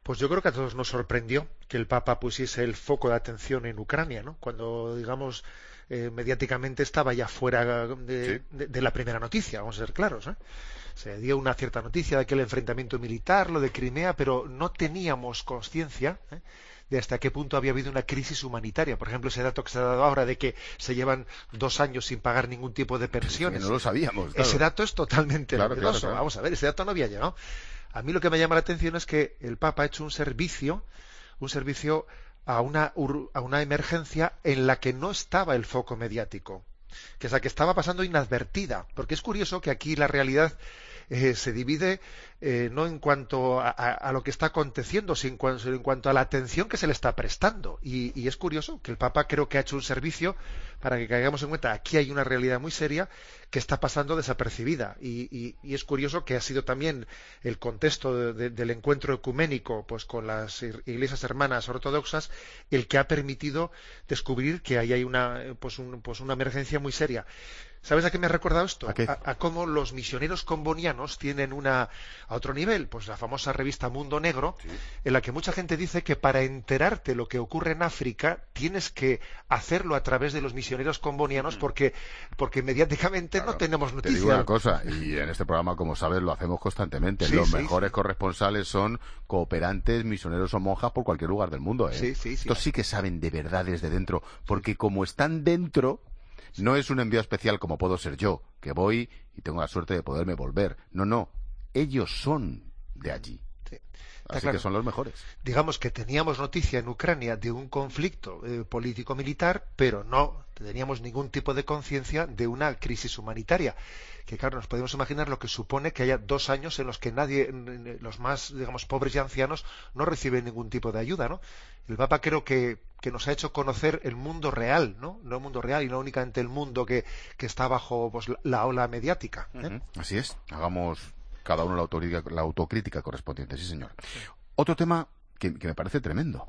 Pues yo creo que a todos nos sorprendió que el Papa pusiese el foco de atención en Ucrania, ¿no? Cuando, digamos, eh, mediáticamente estaba ya fuera de, sí. de, de la primera noticia, vamos a ser claros, ¿eh? Se dio una cierta noticia de aquel enfrentamiento militar, lo de Crimea, pero no teníamos conciencia, ¿eh?, de hasta qué punto había habido una crisis humanitaria. Por ejemplo, ese dato que se ha dado ahora de que se llevan dos años sin pagar ningún tipo de pensiones. Sí, no lo sabíamos. Claro. Ese dato es totalmente claro, novedoso. Claro, claro. Vamos a ver, ese dato no había llegado. A mí lo que me llama la atención es que el Papa ha hecho un servicio, un servicio a una, a una emergencia en la que no estaba el foco mediático, que es la que estaba pasando inadvertida. Porque es curioso que aquí la realidad eh, se divide eh, no en cuanto a, a, a lo que está aconteciendo, sino en, cuanto, en cuanto a la atención que se le está prestando. Y, y es curioso que el Papa creo que ha hecho un servicio para que caigamos en cuenta, aquí hay una realidad muy seria que está pasando desapercibida. Y, y, y es curioso que ha sido también el contexto de, de, del encuentro ecuménico pues con las iglesias hermanas ortodoxas el que ha permitido descubrir que ahí hay una, pues un, pues una emergencia muy seria. ¿Sabes a qué me ha recordado esto? ¿A qué? A, a cómo los misioneros combonianos tienen una a otro nivel, pues la famosa revista Mundo Negro, sí, en la que mucha gente dice que para enterarte lo que ocurre en África tienes que hacerlo a través de los misioneros combonianos porque porque mediáticamente claro, no tenemos noticias. Te digo una cosa, y en este programa, como sabes, lo hacemos constantemente. Sí, los sí, mejores sí. corresponsales son cooperantes, misioneros o monjas por cualquier lugar del mundo, ¿eh? Sí, sí, sí. Estos sí que saben de verdad desde dentro, porque como están dentro, no es un envío especial como puedo ser yo, que voy y tengo la suerte de poderme volver. No, no. Ellos son de allí. Sí. Así claro. que son los mejores. Digamos que teníamos noticia en Ucrania de un conflicto eh, político-militar, pero no teníamos ningún tipo de conciencia de una crisis humanitaria. Que claro, nos podemos imaginar lo que supone que haya dos años en los que nadie, los más, digamos, pobres y ancianos, no reciben ningún tipo de ayuda, ¿no? El Papa creo que, que nos ha hecho conocer el mundo real, ¿no? No el mundo real y no únicamente el mundo que, que está bajo pues, la ola mediática, ¿eh? Uh-huh. Así es. Hagamos cada uno la autocrítica, la autocrítica correspondiente, sí señor. Otro tema que, que me parece tremendo.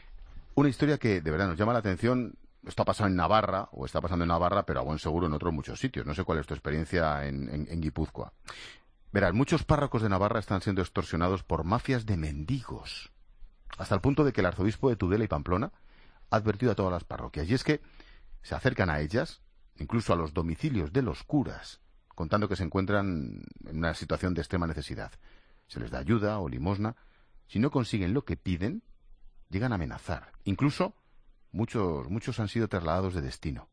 Una historia que de verdad nos llama la atención. Está pasando en Navarra, o está pasando en Navarra, pero a buen seguro en otros muchos sitios. No sé cuál es tu experiencia en, en, en Guipúzcoa. Verás, muchos párrocos de Navarra están siendo extorsionados por mafias de mendigos, hasta el punto de que el arzobispo de Tudela y Pamplona ha advertido a todas las parroquias. Y es que se acercan a ellas, incluso a los domicilios de los curas, contando que se encuentran en una situación de extrema necesidad. Se les da ayuda o limosna. Si no consiguen lo que piden, llegan a amenazar. Incluso muchos, muchos han sido trasladados de destino.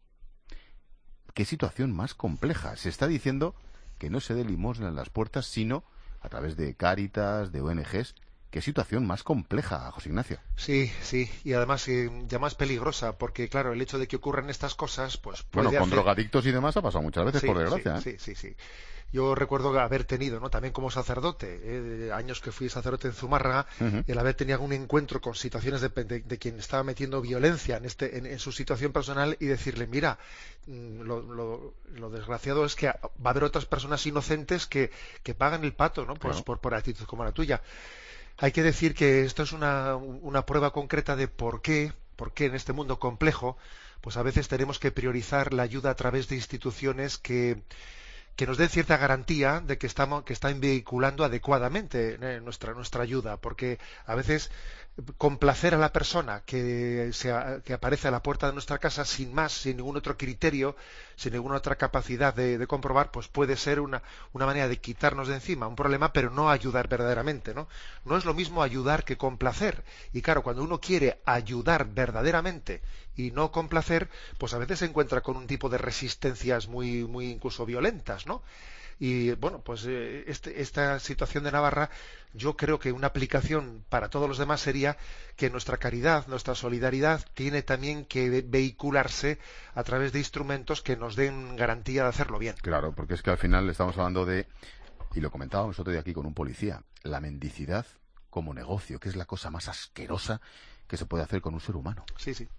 ¿Qué situación más compleja? Se está diciendo que no se dé limosna en las puertas, sino a través de Cáritas, de O N Ges. ¿Qué situación más compleja, José Ignacio? Sí, sí, y además eh, ya más peligrosa, porque claro, el hecho de que ocurran estas cosas, pues puede Bueno, con hacer... drogadictos y demás ha pasado muchas veces, sí, por desgracia. Sí, ¿eh? sí, sí, sí. Yo recuerdo haber tenido, ¿no? También como sacerdote, eh, años que fui sacerdote en Zumárraga, uh-huh. el haber tenido un encuentro con situaciones de, de, de quien estaba metiendo violencia en, este, en, en su situación personal y decirle, mira, lo, lo, lo desgraciado es que va a haber otras personas inocentes que, que pagan el pato, ¿no? Pues, claro. por, por actitud como la tuya. Hay que decir que esto es una, una prueba concreta de por qué, por qué en este mundo complejo, pues a veces tenemos que priorizar la ayuda a través de instituciones que que nos den cierta garantía de que estamos que están vehiculando adecuadamente eh, nuestra nuestra ayuda, porque a veces complacer a la persona que se, que aparece a la puerta de nuestra casa sin más, sin ningún otro criterio, sin ninguna otra capacidad de, de comprobar, pues puede ser una, una manera de quitarnos de encima un problema, pero no ayudar verdaderamente, ¿no? No es lo mismo ayudar que complacer. Y claro, cuando uno quiere ayudar verdaderamente y no complacer, pues a veces se encuentra con un tipo de resistencias muy, muy incluso violentas, ¿no? Y bueno, pues este, esta situación de Navarra, yo creo que una aplicación para todos los demás sería que nuestra caridad, nuestra solidaridad, tiene también que vehicularse a través de instrumentos que nos den garantía de hacerlo bien. Claro, porque es que al final estamos hablando de, y lo comentábamos otro día aquí con un policía, la mendicidad como negocio, que es la cosa más asquerosa que se puede hacer con un ser humano. Sí, sí.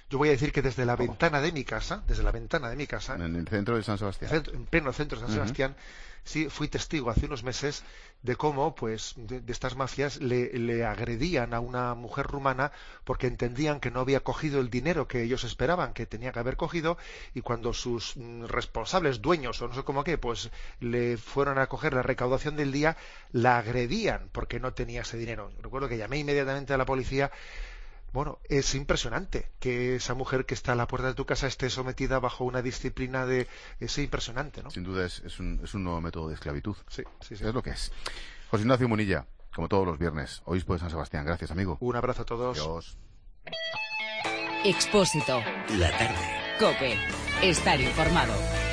Yo voy a decir que desde la ventana de mi casa, desde la ventana de mi casa, en el centro de San Sebastián, centro, en pleno centro de San Sebastián, uh-huh. sí, fui testigo hace unos meses de cómo, pues, de, de estas mafias le, le agredían a una mujer rumana porque entendían que no había cogido el dinero que ellos esperaban que tenía que haber cogido, y cuando sus mm, responsables, dueños o no sé cómo qué, pues le fueron a coger la recaudación del día, la agredían porque no tenía ese dinero. Recuerdo que llamé inmediatamente a la policía. Bueno, es impresionante que esa mujer que está a la puerta de tu casa esté sometida bajo una disciplina de... Es impresionante, ¿no? Sin duda es, es, un, es un nuevo método de esclavitud. Sí, sí, sí. Es lo que es. José Ignacio Munilla, como todos los viernes, obispo de San Sebastián. Gracias, amigo. Un abrazo a todos. Adiós. Expósito. La tarde. COPE. Estar informado.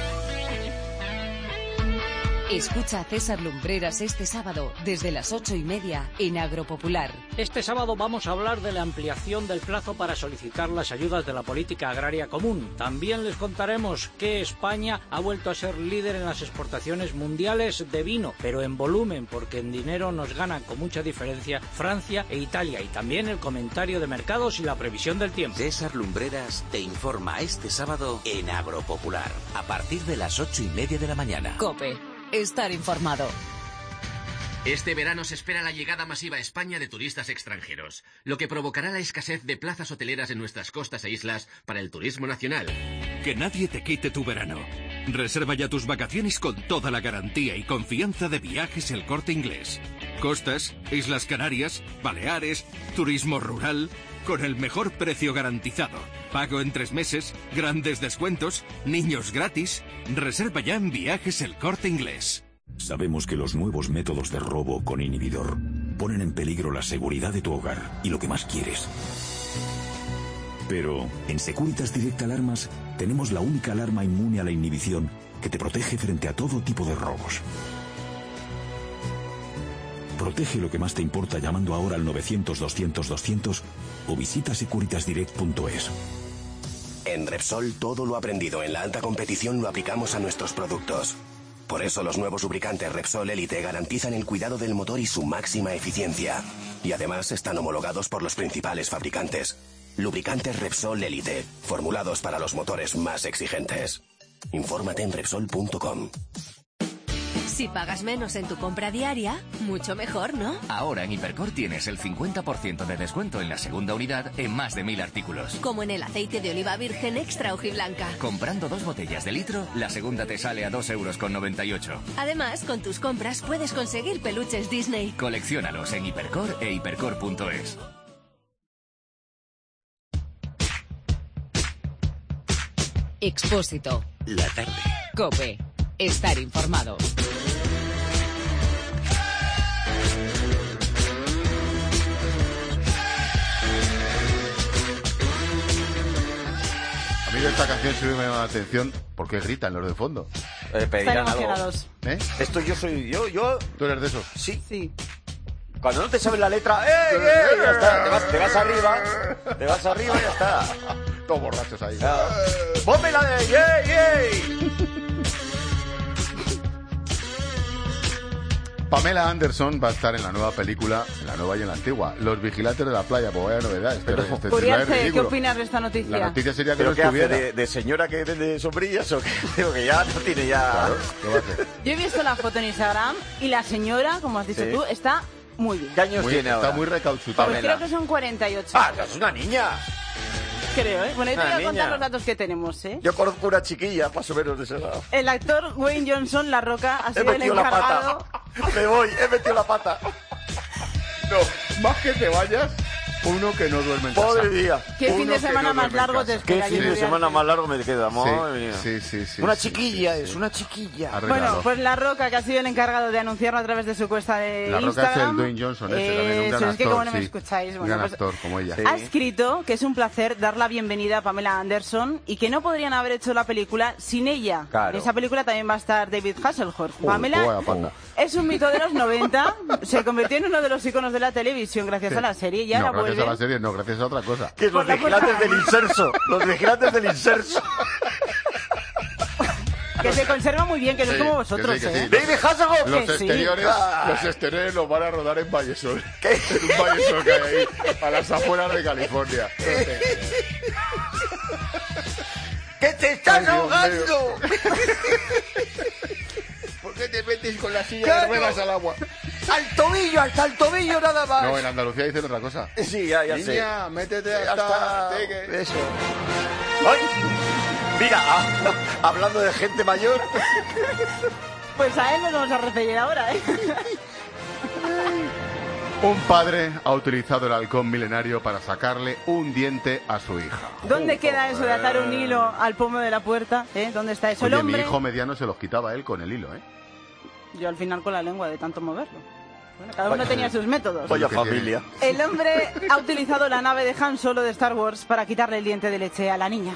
Escucha a César Lumbreras este sábado desde las ocho y media en Agropopular. Este sábado vamos a hablar de la ampliación del plazo para solicitar las ayudas de la política agraria común. También les contaremos que España ha vuelto a ser líder en las exportaciones mundiales de vino, pero en volumen, porque en dinero nos ganan con mucha diferencia Francia e Italia. Y también el comentario de mercados y la previsión del tiempo. César Lumbreras te informa este sábado en Agropopular, a partir de las ocho y media de la mañana. COPE. Estar informado. Este verano se espera la llegada masiva a España de turistas extranjeros, lo que provocará la escasez de plazas hoteleras en nuestras costas e islas para el turismo nacional. Que nadie te quite tu verano. Reserva ya tus vacaciones con toda la garantía y confianza de Viajes El Corte Inglés. Costas, Islas Canarias, Baleares, turismo rural, con el mejor precio garantizado. Pago en tres meses, grandes descuentos, niños gratis. Reserva ya en Viajes El Corte Inglés. Sabemos que los nuevos métodos de robo con inhibidor ponen en peligro la seguridad de tu hogar y lo que más quieres. Pero en Securitas Direct Alarmas tenemos la única alarma inmune a la inhibición que te protege frente a todo tipo de robos. Protege lo que más te importa llamando ahora al novecientos doscientos doscientos o visita securitas direct punto es. En Repsol todo lo aprendido en la alta competición lo aplicamos a nuestros productos. Por eso los nuevos lubricantes Repsol Elite garantizan el cuidado del motor y su máxima eficiencia. Y además están homologados por los principales fabricantes. Lubricantes Repsol Elite, formulados para los motores más exigentes. Infórmate en Repsol punto com. Si pagas menos en tu compra diaria, mucho mejor, ¿no? Ahora en Hipercor tienes el cincuenta por ciento de descuento en la segunda unidad en más de mil artículos. Como en el aceite de oliva virgen extra hojiblanca. Comprando dos botellas de litro, la segunda te sale a dos euros con noventa y ocho. Además, con tus compras puedes conseguir peluches Disney. Colecciónalos en Hipercor e hipercor punto es. Expósito. La tarde. COPE. Estar informado. A mí de esta canción sí me llama la atención porque gritan los de fondo. Eh, pedirán algo. ¿Eh? Esto yo soy yo, yo. ¿Tú eres de esos? Sí. Sí. Cuando no te sabes la letra, ¡eh, eh! Ya está, te vas, te vas arriba, te vas arriba y ya está. Todos borrachos ahí. ¡Ponme la de yey, yey! Pamela Anderson va a estar en la nueva película, en la nueva y en la antigua, Los Vigilantes de la Playa. Pues vaya novedad. Este, este Curiarse, ¿qué opinas de esta noticia? La noticia sería que no ¿Pero qué estuviera. hace? De, ¿De señora que vende sombrillas o qué? Digo que ya no tiene ya... Claro, ¿qué va a hacer? Yo he visto la foto en Instagram y la señora, como has dicho ¿Sí? tú, está muy bien. ¿Qué años Muy, tiene ahora? está muy recauchutada. Pues creo que son cuarenta y ocho. ¡Ah, es una niña! Creo, ¿eh? Bueno, ahí te Una voy a contar niña. los datos que tenemos, ¿eh? Yo conozco una chiquilla, más o menos de esa edad. El actor Wayne Johnson, La Roca, ha He sido el metido la encargado... pata. Me voy, he metido la pata. No, más que te vayas, uno que no duerme en casa. Pobre día. ¿Qué Uno fin de que semana no más duerme en largo te casa. ¿Qué espera? fin de Julián? semana más largo me queda? Madre mía. Sí, sí, sí. Una sí, chiquilla sí, es, sí. una chiquilla. Arreglado. Bueno, pues La Roca, que ha sido el encargado de anunciarlo a través de su cuesta de La Roca Instagram. es el Dwayne Johnson, ese también, un gran Eso, es que como no actor, me sí. escucháis. Un Bueno, gran pues, actor, como ella. ha escrito que es un placer dar la bienvenida a Pamela Anderson y que no podrían haber hecho la película sin ella. Claro. En esa película también va a estar David Hasselhoff. Uy, Pamela vaya panda. es un mito de los noventa, se convirtió en uno de los iconos de la televisión gracias a la serie y ahora No, gracias vuelve... a la serie, no, gracias a otra cosa. Que es los Por la vigilantes puerta. del inserso. Los vigilantes del inserso. Que se conserva muy bien, que no es Sí, como vosotros, que sí, que ¿eh? sí. David Hasselhoff. Los Que sí. exteriores, Ah. los exteriores los van a rodar en Vallesol. ¿Qué? En un Vallesol que hay ahí, a las afueras de California. ¡Que te estás Ay, Dios ahogando! ¿Por qué te metes con la silla Claro. de ruedas al agua? ¡Al tobillo, hasta el tobillo nada más! No, en Andalucía dicen otra cosa. Sí, ya, ya sé. Niña, métete Sí, hasta... hasta- sí, que- Eso. ¡Ay! Mira, ah, hablando de gente mayor... Pues a él nos vamos a referir ahora, ¿eh? Un padre ha utilizado el halcón milenario para sacarle un diente a su hija. ¿Dónde queda eso de atar un hilo al pomo de la puerta? ¿Eh? ¿Dónde está eso? El Oye, mi hombre... hijo mediano se los quitaba él con el hilo, ¿eh? Yo al final con la lengua de tanto moverlo. Bueno, cada uno Vaya- tenía sus métodos. Vaya familia. El hombre ha utilizado la nave de Han Solo de Star Wars para quitarle el diente de leche a la niña.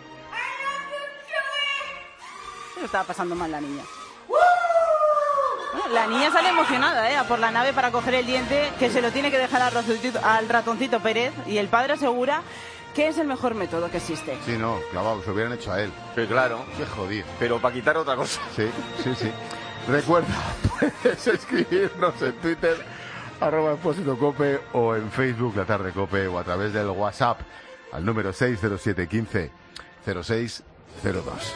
Se lo estaba pasando mal la niña. Bueno, la niña sale emocionada, ¿eh? A por la nave para coger el diente, que se lo tiene que dejar al ratoncito, al ratoncito Pérez, y el padre asegura que es el mejor método que existe. Sí, no, clavado, se hubieran hecho a él. Sí, claro. Qué jodido. Pero para quitar otra cosa. Sí, sí, sí. Recuerda, puedes escribirnos en Twitter, arroba Expósito Cope, o en Facebook, La Tarde Cope, o a través del WhatsApp, al número seis cero siete uno cinco cero seis cero dos.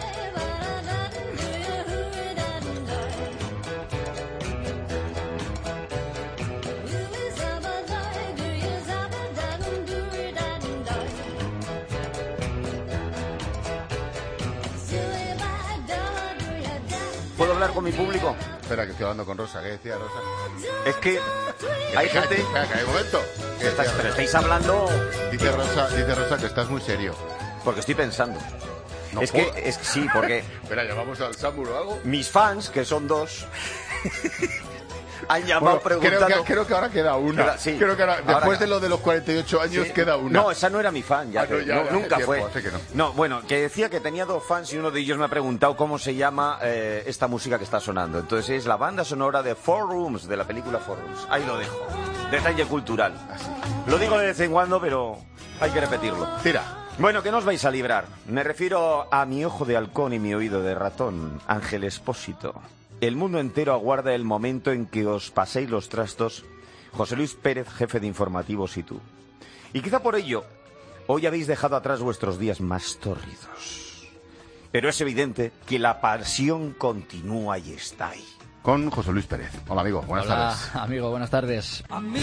¿Puedo hablar con mi público? Espera, que estoy hablando con Rosa. ¿Qué decía Rosa? Es que hay Espera, gente... Espera, que hay un momento. ¿Qué Estáis- decía pero Rosa? estáis hablando... Dice Rosa, dice Rosa que estás muy serio. Porque estoy pensando. No es puedo. que, es, sí, porque Espera, ¿llamamos al Samur o algo? mis fans, que son dos, han llamado Bueno, creo, preguntando... que, creo que ahora queda una. Queda- sí. Creo que ahora, Ahora después queda. de lo de los cuarenta y ocho años, Sí. queda una. No, esa no era mi fan, ya, Ah, no, que- ya, no, hace nunca tiempo, fue. hace que no. No, bueno, que decía que tenía dos fans y uno de ellos me ha preguntado cómo se llama eh, esta música que está sonando. Entonces es la banda sonora de Four Rooms, de la película Four Rooms. Ahí lo dejo. Detalle cultural. Lo digo de vez en cuando, pero hay que repetirlo. Tira. Bueno, que no os vais a librar. Me refiero a mi ojo de halcón y mi oído de ratón, Ángel Expósito. El mundo entero aguarda el momento en que os paséis los trastos, José Luis Pérez, jefe de informativos, y tú. Y quizá por ello, hoy habéis dejado atrás vuestros días más tórridos. Pero es evidente que la pasión continúa y está ahí. Con José Luis Pérez. Hola, amigo. Buenas Hola, tardes. amigo, buenas tardes. Amiga,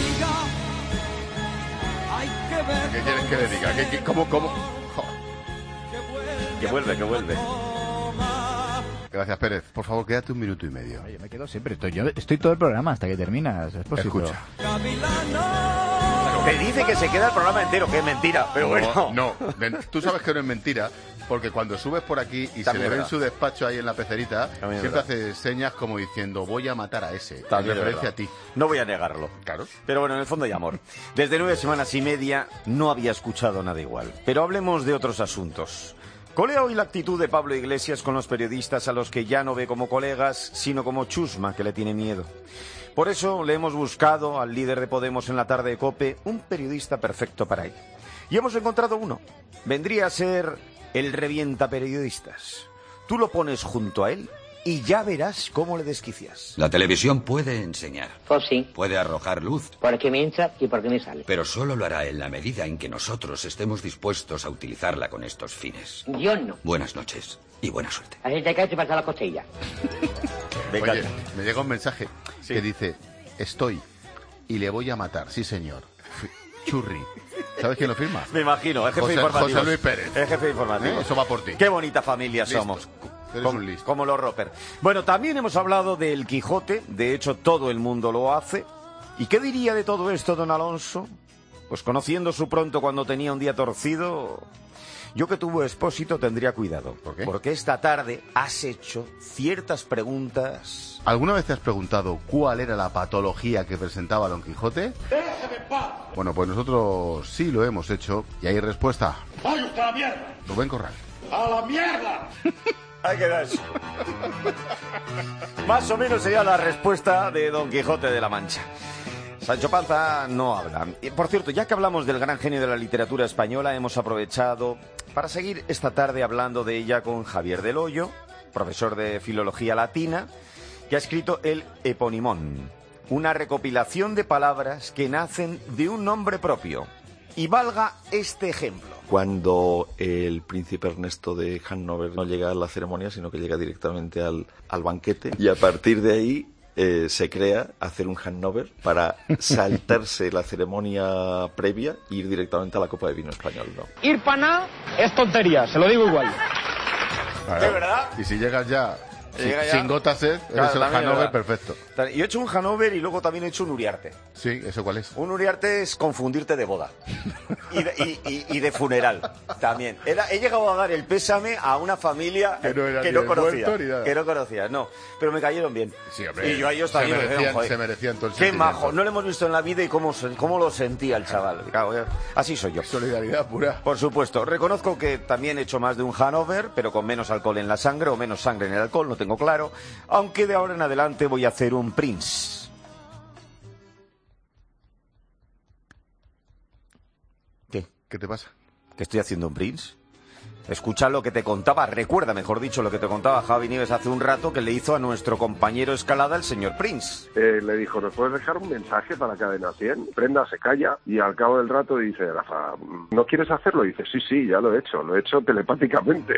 hay que ver. ¿Qué quieres que le diga? ¿Qué, qué, cómo, cómo? Jo. Que vuelve, que vuelve. Gracias, Pérez. Por favor, quédate un minuto y medio. Oye, me quedo siempre. Estoy, yo estoy todo el programa hasta que terminas. Es posible. Escucha. Te dice que se queda el programa entero, que es mentira, pero bueno. No, ven, tú sabes que no es mentira, porque cuando subes por aquí y También se le ve en verdad. su despacho ahí en la pecerita, También es siempre verdad. hace señas como diciendo, voy a matar a ese, También en es referencia a verdad. ti. No voy a negarlo. Claro. Pero bueno, en el fondo hay amor. Desde nueve semanas y media no había escuchado nada igual. Pero hablemos de otros asuntos. Colea hoy la actitud de Pablo Iglesias con los periodistas a los que ya no ve como colegas, sino como chusma que le tiene miedo. Por eso le hemos buscado al líder de Podemos en la tarde de COPE un periodista perfecto para él. Y hemos encontrado uno. Vendría a ser el revienta periodistas. Tú lo pones junto a él y ya verás cómo le desquicias. La televisión puede enseñar. Pues sí, Puede arrojar luz. porque me entra y porque me sale. Pero solo lo hará en la medida en que nosotros estemos dispuestos a utilizarla con estos fines. Yo no. Buenas noches y buena suerte. Así te caes y te pasa la costilla. Venga. Oye, me llega un mensaje que dice, estoy y le voy a matar, sí señor. F- Churri. ¿Sabes quién lo firma? Me imagino, el jefe José, informativo. José Luis Pérez. El jefe informativo. ¿Eh? Eso va por ti. Qué bonita familia Listos. somos. Eres Como, un listo. como los Roper. Bueno, también hemos hablado del Quijote. De hecho, todo el mundo lo hace. ¿Y qué diría de todo esto don Alonso? Pues conociendo su pronto cuando tenía un día torcido, yo que tuvo Expósito tendría cuidado. ¿Por qué? Porque esta tarde has hecho ciertas preguntas. ¿Alguna vez te has preguntado cuál era la patología que presentaba Don Quijote? ¡Déjeme en paz! Bueno, pues nosotros sí lo hemos hecho y hay respuesta. ¡Vaya usted a la mierda! Rubén Corral. ¡A la mierda! Hay que dar eso. Más o menos sería la respuesta de Don Quijote de la Mancha. Sancho Panza no habla. Y, por cierto, ya que hablamos del gran genio de la literatura española, hemos aprovechado para seguir esta tarde hablando de ella con Javier del Hoyo, profesor de Filología Latina, que ha escrito el Eponimón, una recopilación de palabras que nacen de un nombre propio. Y valga este ejemplo. cuando el príncipe Ernesto de Hannover no llega a la ceremonia, sino que llega directamente al, al banquete, y a partir de ahí eh, se crea hacer un Hannover para saltarse la ceremonia previa e ir directamente a la Copa de Vino Español, ¿no? Ir para nada es tontería, se lo digo igual. ¿De verdad? Y si llegas ya, si, Llega ya sin gota sed, eres claro, el Hannover perfecto. Yo he hecho un Hannover y luego también he hecho un Uriarte. Sí, ¿eso cuál es? Un Uriarte es confundirte de boda y de, y, y, y de funeral también. Era, he llegado a dar el pésame a una familia que no, era que ni no de conocía, muerto ni nada. que no conocía, no, pero me cayeron bien. Sí, hombre, y yo a ellos se también merecían, me dijeron, se merecían todo el qué sentimiento. majo, no lo hemos visto en la vida y cómo, cómo lo sentía el chaval. Así soy yo. Solidaridad pura. Por supuesto, reconozco que también he hecho más de un Hannover, pero con menos alcohol en la sangre o menos sangre en el alcohol, no tengo claro, aunque de ahora en adelante voy a hacer un Prince. ¿Qué? ¿Qué te pasa? ¿Que estoy haciendo un Prince? Escucha lo que te contaba, recuerda, mejor dicho, lo que te contaba Javi Nieves hace un rato que le hizo a nuestro compañero Escalada, el señor Prince. Eh, le dijo, ¿nos puedes dejar un mensaje para Cadena cien? Prenda se calla y al cabo del rato dice, Rafa, ¿no quieres hacerlo? Y dice, sí, sí, ya lo he hecho, lo he hecho telepáticamente.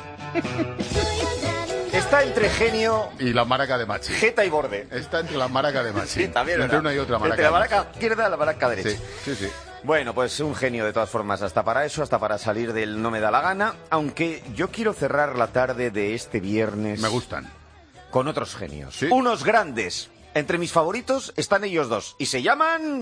Está entre genio... Y la maraca de Machi. Jeta y borde. Está entre la maraca de Machi. Sí, también. Entre ¿verdad? una y otra maraca. Entre la maraca izquierda y la maraca derecha. Sí, sí, sí. Bueno, pues un genio de todas formas, hasta para eso, hasta para salir del no me da la gana, aunque yo quiero cerrar la tarde de este viernes... Me gustan. Con otros genios. ¿Sí? Unos grandes. Entre mis favoritos están ellos dos. Y se llaman...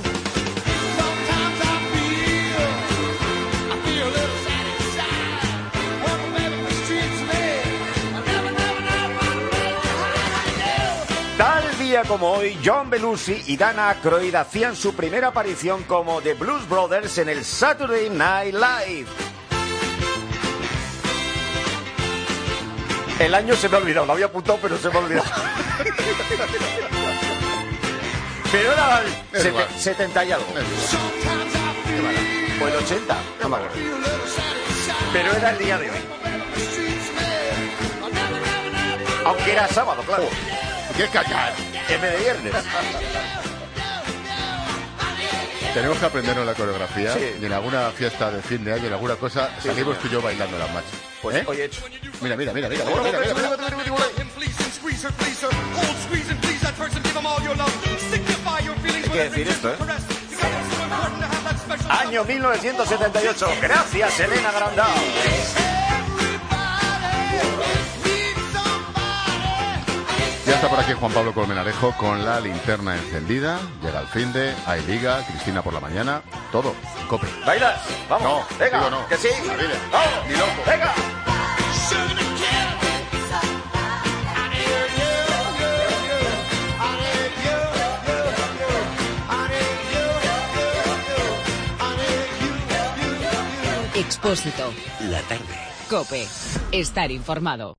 Tal día como hoy, John Belushi y Dan Aykroyd hacían su primera aparición como The Blues Brothers en el Saturday Night Live. El año se me ha olvidado, lo había apuntado pero se me ha olvidado. Pero era el sete, setenta y algo. O el ochenta, no me acuerdo. Pero era el día de hoy. Aunque era sábado, claro. ¿Qué callar? En vez de viernes. Tenemos que aprendernos la coreografía. Sí. Y en alguna fiesta de fin de año, en alguna cosa, Sí, salimos señor. tú y yo bailando las machas. Pues ¿Eh? hoy he hecho. Mira, mira, mira, mira, mira, mira, mira, mira. Hay que decir esto, ¿eh? Año mil novecientos setenta y ocho. Gracias, Elena Grandao. Ya está por aquí Juan Pablo Colmenarejo con la linterna encendida. Llega el finde, hay liga, Cristina por la mañana, todo, en COPE. ¿Bailas? Vamos. No, venga. digo no. Que sí. Dile. Vamos. Ni loco. Venga. Expósito. La tarde. COPE. Estar informado.